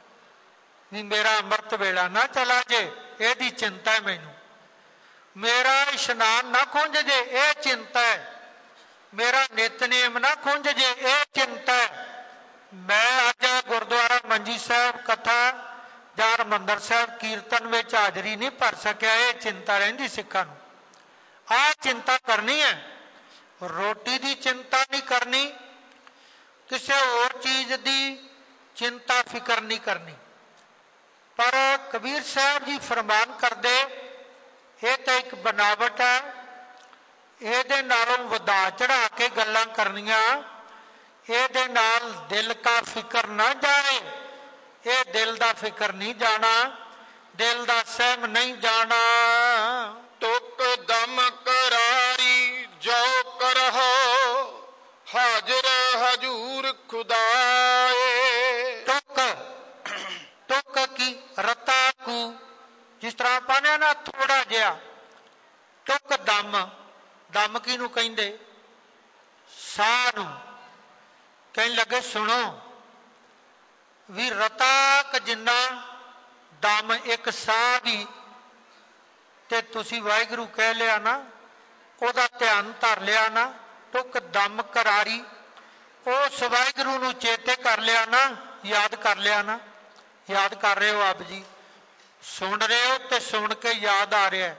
ਵੀ ਮੇਰਾ ਅੰਮ੍ਰਿਤ ਵੇਲਾ ਨਾ ਚਲਾ ਜੇ, ਇਹਦੀ ਚਿੰਤਾ ਹੈ ਮੈਨੂੰ। ਮੇਰਾ ਇਸ਼ਨਾਨ ਨਾ ਖੁੰਝ ਜੇ, ਇਹ ਚਿੰਤਾ ਹੈ। ਮੇਰਾ ਨਿਤਨੇਮ ਨਾ ਖੁੰਝ ਜੇ, ਇਹ ਚਿੰਤਾ ਹੈ। ਮੈਂ ਅੱਜ ਗੁਰਦੁਆਰਾ ਮੰਜੀ ਸਾਹਿਬ ਕਥਾ ਜਾਂ ਹਰਿਮੰਦਰ ਸਾਹਿਬ ਕੀਰਤਨ ਵਿੱਚ ਹਾਜ਼ਰੀ ਨਹੀਂ ਭਰ ਸਕਿਆ, ਇਹ ਚਿੰਤਾ ਰਹਿੰਦੀ ਸਿੱਖਾਂ ਨੂੰ। ਆਹ ਚਿੰਤਾ ਕਰਨੀ ਹੈ। ਰੋਟੀ ਦੀ ਚਿੰਤਾ ਨਹੀਂ ਕਰਨੀ, ਕਿਸੇ ਹੋਰ ਚੀਜ਼ ਦੀ ਚਿੰਤਾ ਫਿਕਰ ਨਹੀਂ ਕਰਨੀ। ਪਰ ਕਬੀਰ ਸਾਹਿਬ ਜੀ ਫਰਮਾਨ ਕਰਦੇ, ਇਹ ਤਾਂ ਇੱਕ ਬਨਾਵਟ ਹੈ, ਇਹਦੇ ਨਾਲੋਂ ਵਧਾ ਚੜਾ ਕੇ ਗੱਲਾਂ ਕਰਨੀਆਂ, ਇਹਦੇ ਨਾਲ ਦਿਲ ਕਾ ਫਿਕਰ ਨਾ ਜਾਏ। ਇਹ ਦਿਲ ਦਾ ਫਿਕਰ ਨਹੀਂ ਜਾਣਾ, ਦਿਲ ਦਾ ਸਹਿਮ ਨਹੀਂ ਜਾਣਾ। ਤੁਕ ਦਮ ਕਰਾਰੀ ਜੋ ਕਰਹੁ ਹਾਜ਼ਰ ਹਜੂਰ ਖੁਦਾਏ। ਤੁਕ ਤੁਕ ਕੀ ਰਤਾ ਕੂ, ਜਿਸ ਤਰ੍ਹਾਂ ਆਪਾਂ ਨੇ ਨਾ ਥੋੜਾ ਜਿਹਾ। ਤੁਕ ਦਮ, ਦਮ ਕਿਹਨੂੰ ਕਹਿੰਦੇ? ਸਾਹ ਨੂੰ। ਕਹਿਣ ਲੱਗੇ ਸੁਣੋ ਵੀ ਰਤਾ ਜਿੰਨਾ ਦਮ ਇੱਕ ਸਾਹ ਵੀ, ਤੇ ਤੁਸੀਂ ਵਾਹਿਗੁਰੂ ਕਹਿ ਲਿਆ ਨਾ, ਉਹਦਾ ਧਿਆਨ ਧਰ ਲਿਆ ਨਾ, ਤੁਕ ਦਮ ਕਰਾਰੀ, ਉਸ ਵਾਹਿਗੁਰੂ ਨੂੰ ਚੇਤੇ ਕਰ ਲਿਆ ਨਾ, ਯਾਦ ਕਰ ਲਿਆ ਨਾ। ਯਾਦ ਕਰ ਰਹੇ ਹੋ ਆਪ ਜੀ, ਸੁਣ ਰਹੇ ਹੋ ਤੇ ਸੁਣ ਕੇ ਯਾਦ ਆ ਰਿਹਾ।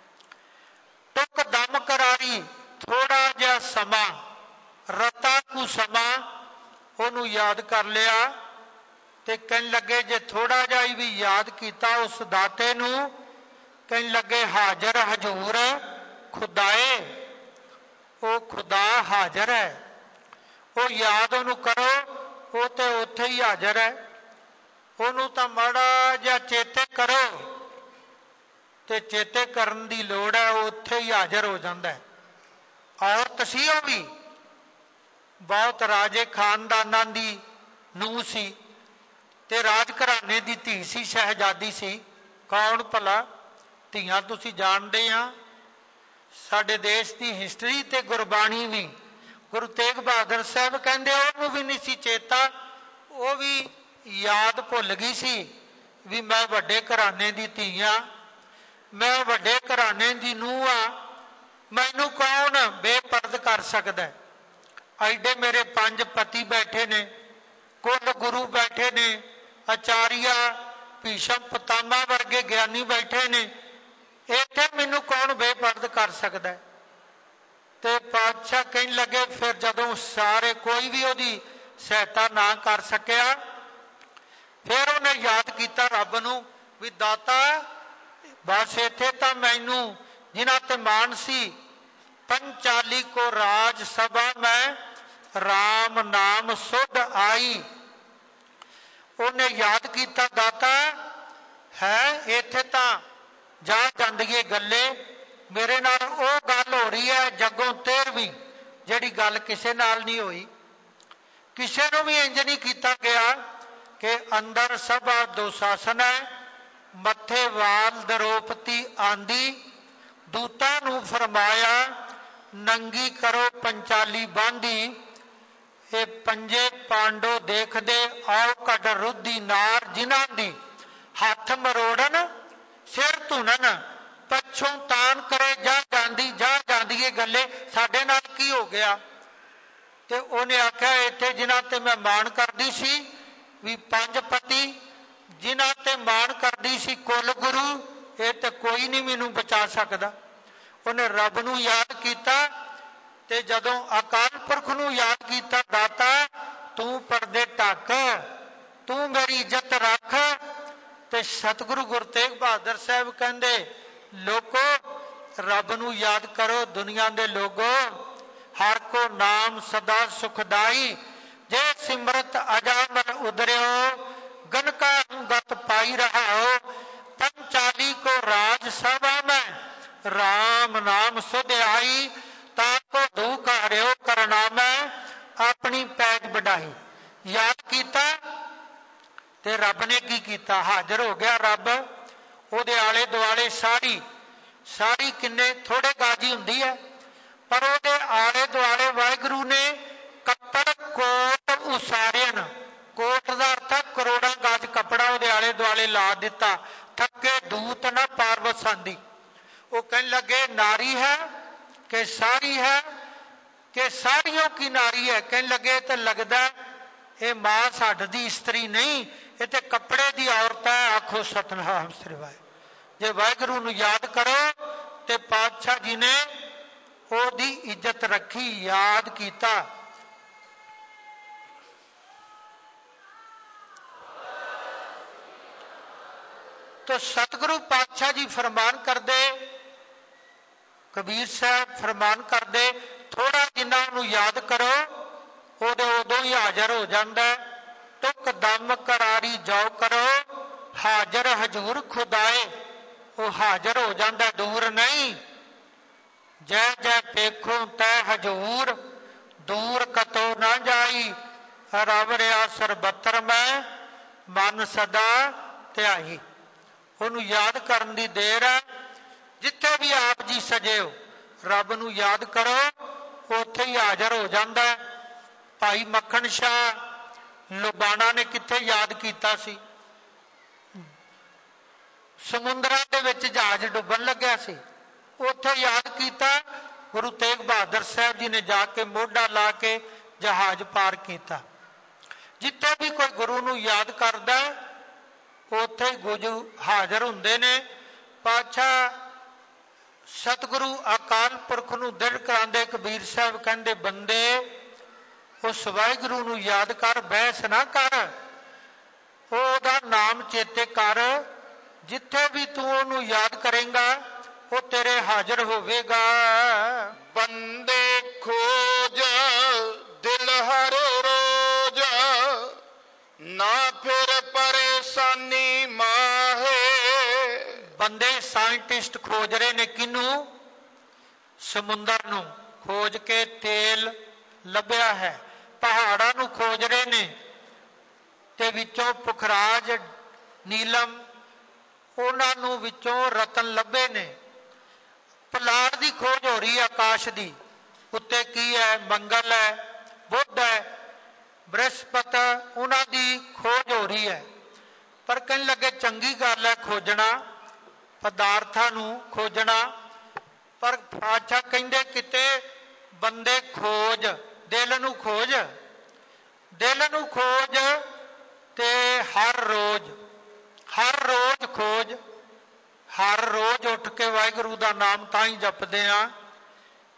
ਤੁਕ ਦਮ ਕਰਾਰੀ, ਥੋੜਾ ਜਿਹਾ ਸਮਾਂ, ਰਤਾ ਕੁ ਸਮਾਂ, ਉਹਨੂੰ ਯਾਦ ਕਰ ਲਿਆ। ਤੇ ਕਹਿਣ ਲੱਗੇ ਜੇ ਥੋੜਾ ਜਿਹਾ ਵੀ ਯਾਦ ਕੀਤਾ ਉਸ ਦਾਤੇ ਨੂੰ, ਕਹਿਣ ਲੱਗੇ ਹਾਜ਼ਰ ਹਜੂਰ ਖੁਦਾਏ। ਉਹ ਖੁਦਾ ਹਾਜ਼ਰ ਹੈ, ਉਹ ਯਾਦ ਉਹਨੂੰ ਕਰੋ, ਉਹ ਤੇ ਉੱਥੇ ਹੀ ਹਾਜ਼ਰ ਹੈ। ਉਹਨੂੰ ਤਾਂ ਮਾੜਾ ਜਿਹਾ ਚੇਤੇ ਕਰੋ, ਤੇ ਚੇਤੇ ਕਰਨ ਦੀ ਲੋੜ ਹੈ, ਉਹ ਉੱਥੇ ਹੀ ਹਾਜ਼ਰ ਹੋ ਜਾਂਦਾ ਹੈ। ਔਰਤ ਸੀ ਉਹ ਵੀ, ਬਹੁਤ ਰਾਜੇ ਖਾਨਦਾਨਾਂ ਦੀ ਨੂੰਹ ਸੀ, ਤੇ ਰਾਜ ਘਰਾਣੇ ਦੀ ਧੀ ਸੀ, ਸ਼ਹਿਜ਼ਾਦੀ ਸੀ। ਕੌਣ ਭਲਾ? ਧੀਆਂ ਤੁਸੀਂ ਜਾਣਦੇ ਆ, ਸਾਡੇ ਦੇਸ਼ ਦੀ ਹਿਸਟਰੀ ਤੇ ਗੁਰਬਾਣੀ ਵੀ। ਗੁਰੂ ਤੇਗ ਬਹਾਦਰ ਸਾਹਿਬ ਕਹਿੰਦੇ ਉਹਨੂੰ ਵੀ ਨਹੀਂ ਸੀ ਚੇਤਾ, ਉਹ ਵੀ ਯਾਦ ਭੁੱਲ ਗਈ ਸੀ ਵੀ ਮੈਂ ਵੱਡੇ ਘਰਾਣੇ ਦੀ ਧੀ ਆ, ਮੈਂ ਵੱਡੇ ਘਰਾਣੇ ਦੀ ਨੂੰਹ ਆ, ਮੈਨੂੰ ਕੌਣ ਬੇਪਰਦ ਕਰ ਸਕਦਾ? ਐਡੇ ਮੇਰੇ ਪੰਜ ਪਤੀ ਬੈਠੇ ਨੇ, ਕੁਲ ਗੁਰੂ ਬੈਠੇ ਨੇ, ਆਚਾਰੀਆ ਭੀਸ਼ਮ ਪਿਤਾਮਾ ਵਰਗੇ ਗਿਆਨੀ ਬੈਠੇ ਨੇ, ਇੱਥੇ ਮੈਨੂੰ ਕੌਣ ਬੇਪਰਦ ਕਰ ਸਕਦਾ? ਤੇ ਪਾਤਸ਼ਾਹ ਕਹਿਣ ਲੱਗੇ ਫਿਰ ਜਦੋਂ ਸਾਰੇ ਕੋਈ ਵੀ ਉਹਦੀ ਸਹਾਇਤਾ ਨਾ ਕਰ ਸਕਿਆ, ਫਿਰ ਉਹਨੇ ਯਾਦ ਕੀਤਾ ਰੱਬ ਨੂੰ ਵੀ ਦਾਤਾ ਬਸ ਇੱਥੇ ਤਾਂ ਮੈਨੂੰ ਜਿਨ੍ਹਾਂ ਤੇ ਮਾਣ ਸੀ, ਪੰਚਾਲੀ ਕੋ ਰਾਜ ਸਭਾ ਮੈਂ ਰਾਮ ਨਾਮ ਸੁਧ ਆਈ। ਉਹਨੇ ਯਾਦ ਕੀਤਾ ਦਾਤਾ ਹੈ ਇੱਥੇ ਤਾਂ ਜਾ ਜਾਂਦੀਏ ਗੱਲੇ, ਮੇਰੇ ਨਾਲ ਉਹ ਗੱਲ ਹੋ ਰਹੀ ਹੈ ਜੱਗੋਂ ਤੇਰਵੀਂ ਜਿਹੜੀ ਗੱਲ ਕਿਸੇ ਨਾਲ ਨਹੀਂ ਹੋਈ। ਕਿਸੇ ਨੂੰ ਵੀ ਇੰਜ ਨਹੀਂ ਕੀਤਾ ਗਿਆ ਕਿ ਅੰਦਰ ਸਭਾ ਦੁਸ਼ਾਸਨ ਹੈ, ਮੱਥੇ ਵਾਲ ਦਰੋਪਤੀ ਆਂਦੀ, ਦੂਤਾਂ ਨੂੰ ਫਰਮਾਇਆ ਨੰਗੀ ਕਰੋ ਪੰਚਾਲੀ ਬਾਂਦੀ। ਇਹ ਪੰਜੇ ਪਾਂਡੋ ਦੇਖਦੇ ਆਓ ਕੱਢ ਰੁੱਧੀ ਨਾਰ, ਜਿਨ੍ਹਾਂ ਦੀ ਹੱਥ ਮਰੋੜਨ ਸਿਰ ਧੁਨਨ, ਪੱਛੋਂ ਤਾਨ ਕਰੇ ਜਾ ਜਾਂਦੀ ਜਾ ਜਾਂਦੀਏ ਗੱਲੇ, ਸਾਡੇ ਨਾਲ ਕੀ ਹੋ ਗਿਆ। ਤੇ ਉਹਨੇ ਆਖਿਆ ਇੱਥੇ ਜਿਨ੍ਹਾਂ ਤੇ ਮੈਂ ਮਾਣ ਕਰਦੀ ਸੀ ਵੀ ਪੰਜ ਪਤੀ, ਜਿਨ੍ਹਾਂ ਤੇ ਮਾਣ ਕਰਦੀ ਸੀ ਕੁਲ ਗੁਰੂ, ਇਹ ਤੇ ਕੋਈ ਨਹੀਂ ਮੈਨੂੰ ਬਚਾ ਸਕਦਾ। ਉਹਨੇ ਰੱਬ ਨੂੰ ਯਾਦ ਕੀਤਾ ਤੇ ਜਦੋਂ ਅਕਾਲ ਪੁਰਖ ਨੂੰ ਯਾਦ ਕੀਤਾ, ਦਾਤਾ ਤੂੰ ਪਰਦੇ ਢੱਕ, ਤੂੰ ਮੇਰੀ ਇੱਜ਼ਤ ਰੱਖ। ਤੇ ਸਤਿਗੁਰੂ ਗੁਰੂ ਤੇਗ ਬਹਾਦਰ ਸਾਹਿਬ ਕਹਿੰਦੇ ਲੋਕੋ ਰੱਬ ਨੂੰ ਯਾਦ ਕਰੋ ਦੁਨੀਆ ਦੇ ਲੋਗੋ, ਹਰ ਕੋ ਨਾਮ ਸਦਾ ਸੁਖਦਾਈ, ਜੇ ਸਿਮਰਤ ਅਜਾਮਲ ਉਦਰਿਓ, ਗਨਕਾ ਗਤ ਪਾਈ ਰਹਾਓ। ਪੰਚਾਲੀ ਕੋ ਰਾਜ ਸਭਾ ਮੈਂ ਰਾਮ ਨਾਮ ਸੁਧ ਆਈ, ਤਾਂ ਕੋ ਧੂ ਕਾਰਿਓ ਕਰਨਾ ਮੈਂ ਆਪਣੀ ਪੈਜ ਵਡਾਈ। ਯਾਦ ਕੀਤਾ ਤੇ ਰੱਬ ਨੇ ਕੀ ਕੀਤਾ, ਹਾਜ਼ਰ ਹੋ ਗਿਆ ਰੱਬ। ਉਹਦੇ ਆਲੇ ਦੁਆਲੇ ਸਾਰੀ ਸਾਰੀ ਕਿੰਨੇ ਥੋੜੇ ਗਾਜੀ ਹੁੰਦੀ ਹੈ, ਪਰ ਉਹਦੇ ਆਲੇ ਦੁਆਲੇ ਵਾਹਿਗੁਰੂ ਨੇ ਕੱਪੜ ਕੋਟ ਉਸਾਰਿਆ। ਕੋਟ ਦਾ ਅਰਥ ਹੈ ਕਰੋੜਾਂ ਗਜ ਕੱਪੜਾ ਉਹਦੇ ਆਲੇ ਦੁਆਲੇ ਲਾ ਦਿੱਤਾ। ਥੱਕੇ ਦੂਤ ਨਾ ਪਾਰਵਤ ਸੰਦੀ। ਉਹ ਕਹਿਣ ਲੱਗੇ ਨਾਰੀ ਹੈ ਕਿ ਸਾਰੀ ਹੈ ਕਿ ਸਾਰੀਆਂ ਕੀ ਨਾਰੀ ਹੈ। ਕਹਿਣ ਲੱਗੇ ਤੇ ਲੱਗਦਾ ਇਹ ਮਾਂ ਸਾਡ ਦੀ ਇਸਤਰੀ ਨਹੀਂ, ਇਹ ਤੇ ਕੱਪੜੇ ਦੀ ਔਰਤ ਹੈ। ਆਖੋ ਸਤਿਨਾਮ ਸ੍ਰੀ ਵਾਹਿਗੁਰੂ। ਜੇ ਵਾਹਿਗੁਰੂ ਨੂੰ ਯਾਦ ਕਰੋ ਤੇ ਪਾਤਸ਼ਾਹ ਜੀ ਨੇ ਉਹਦੀ ਇੱਜ਼ਤ ਰੱਖੀ, ਯਾਦ ਕੀਤਾ। तो सतगुरु पातशाह जी फरमान करते, कबीर साहब फरमान करते, थोड़ा जिन्ना उन्होंने याद करो उदो उदो ही हाजिर हो जाता है। टुक दम करारी जाओ करो हाजिर हजूर खुदाए, वो हाजिर हो जाता, दूर नहीं। जय जय पेखो तय हजूर दूर कतो ना जाई, रब रिया सरबत्तर मैं मन सदा त्याई। ਉਹਨੂੰ याद करन दी देर है। जिथे भी आप जी सजे हो रब नूं याद करो, उत्थे ही हाजिर हो जाता है। भाई मक्खन शाह लुबाना ने किथे याद किया सी, समुद्रां दे विच जहाज डुबन लग्या सी, उत्थे याद किया। गुरु तेग बहादुर साहब जी ने जाके मोढा ला के जहाज पार किया। जिथे भी कोई गुरु नूं याद करदा उत्थे गुजू हाजिर हुंदे ने। पातशाह सतगुरु अकाल पुरख नूं दृढ़ करांदे। कबीर साहब कहंदे बंदे उस वाहिगुरू नूं याद कर, बहस ना कर, ओहदा नाम चेते कर। जिथे भी तू ओहनूं याद करेगा वो तेरे हाजिर होवेगा। बंदे खोज दिल हर रोज, ना फिर परेशानी माहे। बंदे साइंटिस्ट खोज रहे ने किनू, समुंदर नूं खोज के तेल लभ्या है। पहाड़ां नूं खोज रहे ने ते विचों पुखराज नीलम, उन्हां नूं विचों रतन लभे ने। पलाड़ की खोज हो रही है, आकाश की उत्ते की है, मंगल है, बुध है, बृहस्पति, उन्होंने खोज हो रही है। पर कहने लगे चंगी गल है खोजना, पदार्थां नूं खोजना। पर पातशाह कहंदे किते बंदे खोज, दिल नूं खोज, दिल नूं खोज ते हर रोज हर रोज खोज। हर रोज उठ के वाहिगुरू का नाम तां ही जपदे आ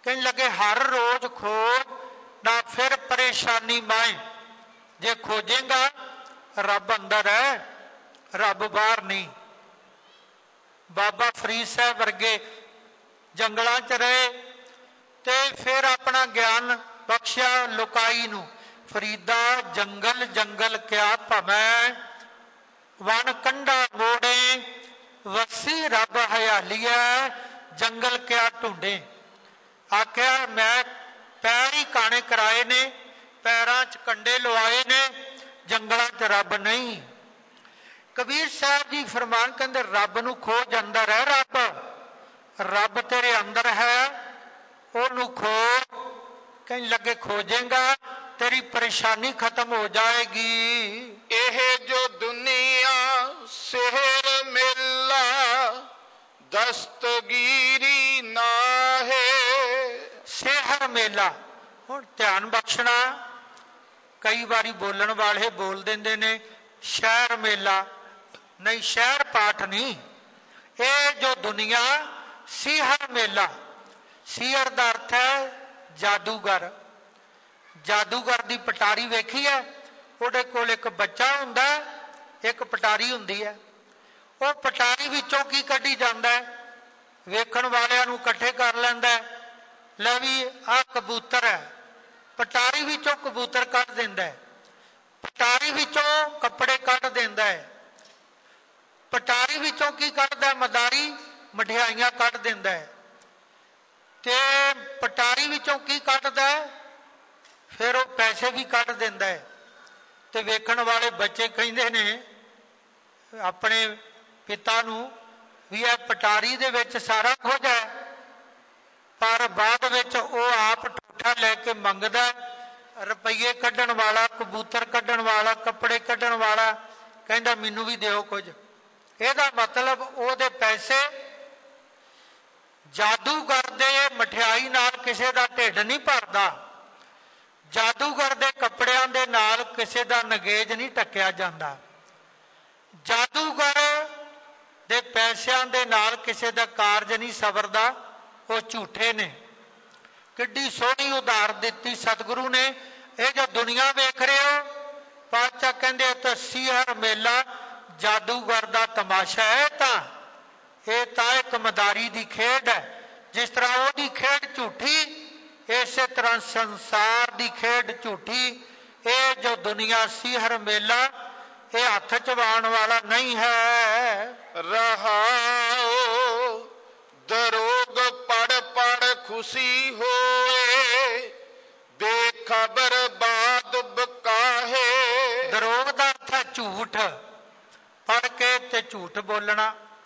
कहने लगे हर रोज खोज ना फिर परेशानी माए। जे खोजेगा रब अंदर है, रब बाहर नहीं। बाबा फरीद साहब वर्गे जंगलों च रहे ते फिर अपना ज्ञान बख्शिया लुकाई नू। फरीदा जंगल जंगल क्या भमै, वन कंढा मोड़े, वसी रब हयालिया, जंगल क्या ढूंढे। आख्या मैं पैर ही काने कराए ने, पैरों च कंडे लवाए ने, जंगलों च रब नहीं। कबीर साहब जी फरमान कहते रब नू खोज अंदर है, रब रब तेरे अंदर है, ओनू खोज। कहने लगे खोजेगा तेरी परेशानी खत्म हो जाएगी। एह जो दुनिया सेहर मेला, दस्तगीरी ना है। सेहर मेला हुण ध्यान बख्शना, कई बारी बोलन वाले बोल देंदे ने शहर मेला, नहीं शहर पाठ नहीं। ये जो दुनिया सीहर मेला, सीहर का अर्थ है जादूगर। जादूगर की पटारी वेखी है, ਉਹਦੇ ਕੋਲ एक बच्चा हुंदा, एक पटारी हुंदी है। वो पटारी विचों की कढ़ी जांदा है, वेखण वालियां नूं इकट्ठे कर लैंदा है। लै भी आ कबूतर है, पटारी विचों कबूतर कढ़ दिंदा है, पटारी विचों कपड़े कढ़ दिंदा है, पटारी विचों की कढ़दा है, मदारी मठियाइयां कढ़ दिंदा है। ते पटारी विचों की कढ़दा है, फिर वो पैसे भी कढ़ दिंदा है। ते वेखण वाले बच्चे कहिंदे ने अपने पिता नूं भी यह पटारी दे विच सारा कुछ है, पर बाद विच वो आप ठूठा लैके मंगदा, रुपये कढ़ण वाला, कबूतर कढ़ण वाला, कपड़े कढ़ण वाला कहंदा मैनूं भी दिओ कुछ। ਇਹਦਾ मतलब ਉਹਦੇ पैसे जादूगर दे मठियाई नाल किसी का ढिड नहीं भरदा, जादूगर दे कपड़ियां दे नाल किसी का नगेज नहीं ढकिया जाता, जादूगर दे पैसिਆਂ दे नाल किसी का कारज नहीं सवरदा, वो झूठे ने। किड्डी सोहनी उधार दिती सतगुरु ने। ये जो दुनिया वेख रहे हो, पातशाह कहंदे तो सीहर मेला जादूगर का तमाशा है। तां ये तां एक मदारी की खेड है। जिस तरह वो खेड झूठी, इस तरह संसार की खेड झूठी। ये जो दुनिया सीहर मेला, ये हथ चबाण वाला नहीं है। रहाओ दरोग पढ़ पढ़ खुशी होए, बेखबर बाद बकाहे। दरोग का अर्थ है झूठ, पढ़ के ते झूठ बोलना,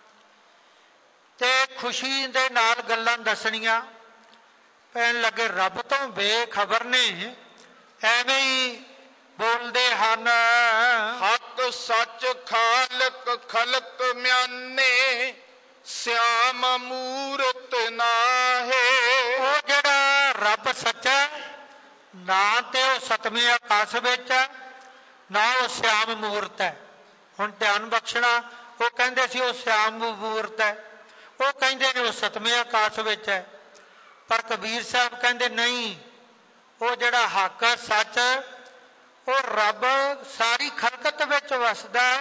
ते खुशी दे नाल गल्लां दसणियां। कहन लगे रब तो बेखबर ने, एवें ही बोलते हन। हक सच खालक खलक म्याने, श्याम मूरत नाहे। वो जड़ा रब सच्चा ना ते वो सतवें आकाश विच है, ना वो श्याम मूरत है। हुण ध्यान बख्शना, वो कहंदे सी वो श्याम मूरत है, वो कहंदे ने वो सतवें आकाश विच है। पर कबीर साहब कहंदे नहीं, वो जड़ा हक सच वो रब सारी खलकत विच वसदा है।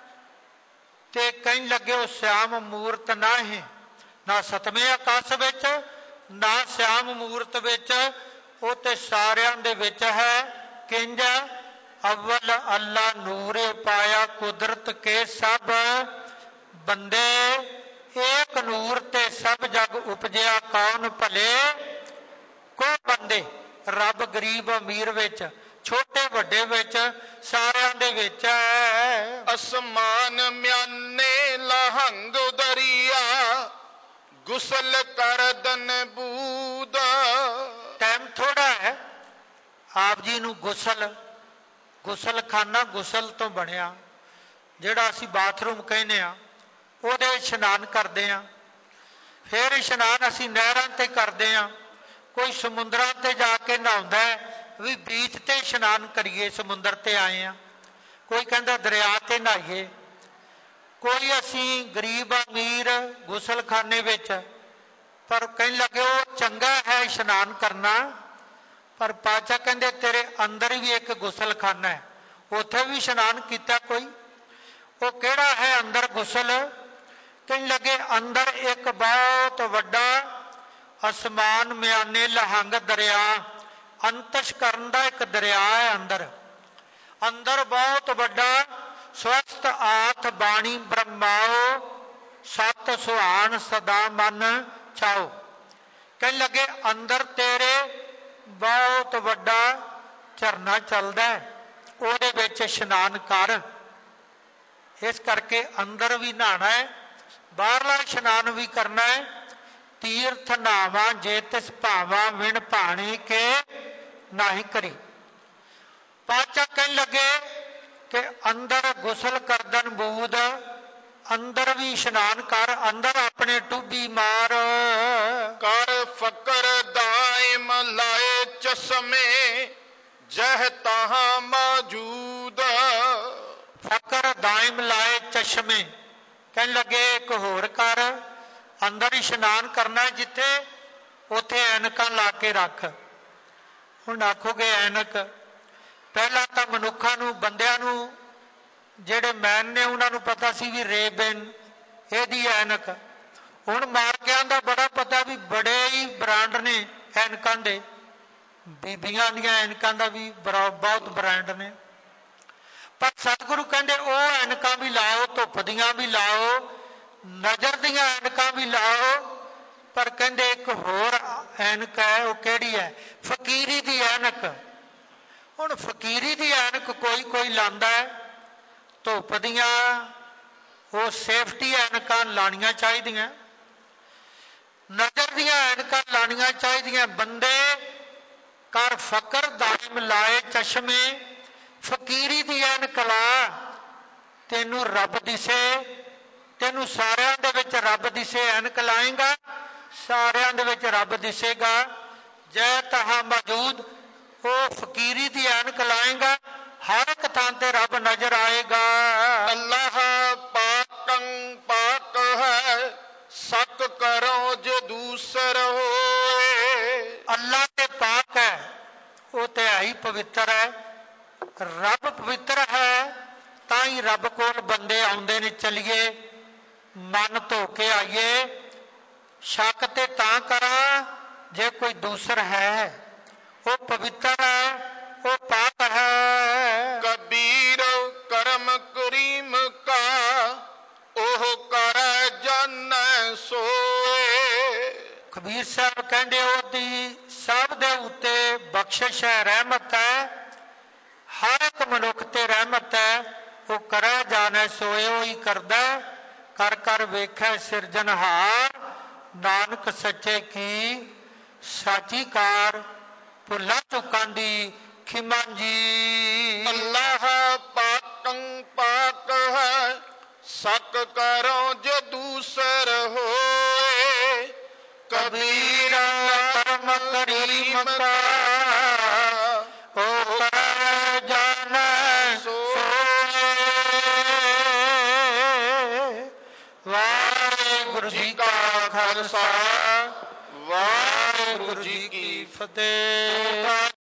ते कहन लगे वो श्याम मूरत ना है, ना सतवें आकाश विच ना श्याम मूरत विच, वो ते सारियां दे विच है। किंज अव्वल अल्लाह नूरे पाया कुदरत के सब बंदे, एक नूर ते सब जग उपजया कौन भले को बंदे। रब गरीब अमीर विच, छोटे वड्डे विच, सारियां दे विच है। असमान म्याने लहंग दरिया, गुसल कर दन बूदा। टाइम थोड़ा है, आप जी नूं गुसल, गुसल खाना गुसल तो बनिया, जिहड़ा असीं बाथरूम कहने आ, ਉਹਦੇ इशनान करते हैं। फिर इशनान असी नहरां ते करते हैं। कोई समुद्रां ते जाके नहाउंदा है भी बीच ते इशनान करिए, समुद्र ते आए हैं। कोई कहता दरिया ते नहाइए। कोई असी गरीब अमीर गुसलखाने विच पर कहने लगे वो चंगा है इशनान करना, पर पातशाह कहते तेरे अंदर भी एक गुसलखाना है, उत्थे भी इशनान किया कोई? वो केड़ा है अंदर गुसल? कहने लगे अंदर एक बहुत वड्डा आसमान म्याने लहंग दरिया, अंतश करन दा एक दरिया है अंदर। अंदर बहुत वड्डा स्वस्थ आठ बाणी ब्रह्माओ, सत सुहान सदा मन चाओ। कहने लगे अंदर तेरे बहुत वड्डा झरना चलता है, ਉਹਦੇ ਵਿੱਚ इशनान कर। इस करके अंदर भी नहाना है, बाहरला इशनान भी करना है। तीर्थ नावा जे तिस भावा विण भाणी के नाही करी। पातशाह कहने लगे कि अंदर गुसल करदन बूद, अंदर भी इशनान कर, अंदर अपने टूबी मार। कर फकर दाइम लाए चश्मे, जह तहां मौजूद। फकर दाइम लाए चश्मे, कहने लगे एक होर कर, अंदर इशनान करना जिथे उथे ऐनकां ला के रख। हुण आखोगे ऐनक, पहला तो मनुखा नूं बंदियां नूं ਜਿਹੜੇ ਮੈਨ ਨੇ ਉਹਨਾਂ ਨੂੰ ਪਤਾ ਸੀ ਵੀ ਰੇਬਨ ਇਹਦੀ ਐਨਕ। ਹੁਣ ਮਾਰਕਿਆਂ ਦਾ ਬੜਾ ਪਤਾ ਵੀ ਬੜੇ ਹੀ ਬ੍ਰਾਂਡ ਨੇ ਐਨਕਾਂ ਦੇ, ਬੀਬੀਆਂ ਦੀਆਂ ਐਨਕਾਂ ਦਾ ਵੀ ਬਹੁਤ ਬ੍ਰਾਂਡ ਨੇ। ਪਰ ਸਤਿਗੁਰੂ ਕਹਿੰਦੇ ਉਹ ਐਨਕਾਂ ਵੀ ਲਾਓ, ਧੁੱਪ ਦੀਆਂ ਵੀ ਲਾਓ, ਨਜ਼ਰ ਦੀਆਂ ਐਨਕਾਂ ਵੀ ਲਾਓ, ਪਰ ਕਹਿੰਦੇ ਇੱਕ ਹੋਰ ਐਨਕ ਹੈ, ਉਹ ਕਿਹੜੀ ਹੈ? ਫਕੀਰੀ ਦੀ ਐਨਕ। ਹੁਣ ਫਕੀਰੀ ਦੀ ਐਨਕ ਕੋਈ ਕੋਈ ਲਾਉਂਦਾ ਹੈ, ਧੁੱਪ ਦੀਆਂ ਉਹ ਸੇਫਟੀ ਐਨਕਾਂ ਲਾਉਣੀਆਂ ਚਾਹੀਦੀਆਂ, ਨਜ਼ਰ ਦੀਆਂ ਐਨਕਾਂ ਲਾਉਣੀਆਂ ਚਾਹੀਦੀਆਂ। ਬੰਦੇ ਕਰ ਫਕਰ ਦਾਇਮ ਲਾਏ ਚਸ਼ਮੇ, ਫਕੀਰੀ ਦੀ ਐਨਕ ਲਾ, ਤੈਨੂੰ ਰੱਬ ਦਿਸੇ, ਤੈਨੂੰ ਸਾਰਿਆਂ ਦੇ ਵਿੱਚ ਰੱਬ ਦਿਸੇ। ਐਨਕ ਲਾਏਗਾ ਸਾਰਿਆਂ ਦੇ ਵਿੱਚ ਰੱਬ ਦਿਸੇਗਾ। ਜੈ ਤਹਾਂ ਮੌਜੂਦ, ਉਹ ਫਕੀਰੀ ਦੀ ਐਨਕ ਲਾਏਗਾ, हर एक थां ते रब नजर आएगा। अल्लाह पाकं पाक है, सक करो जो दूसर होए। अल्लाह ते पाक है, वो ते है ही पवित्र है। रब पवित्र है तां ही रब कोल बंदे आउंदे ने। चलिए मन धो के आइए, शक ते तां करा जे कोई दूसर है, वो पवित्र है, वो पाक है। कबीर करम करीम का, ओह कर जन सोए। कबीर साहब कहते ओदी सब दे उत्ते बख्शिश है, रहमत है, हर एक मनुख ते रहमत है। वो कर जाने सोए ही करदा, कर कर वेखै सिरजनहार, नानक सच्चे की साची कार, भुल्लां चुकां दी खिमांजी। अल्लाह पाकं पाक है, सक करो जो दूसर होए। कबीर करम करीम का, ओ कर जान सोए। वाहिगुरू जी का खालसा, वाहिगुरू जी की फतेह।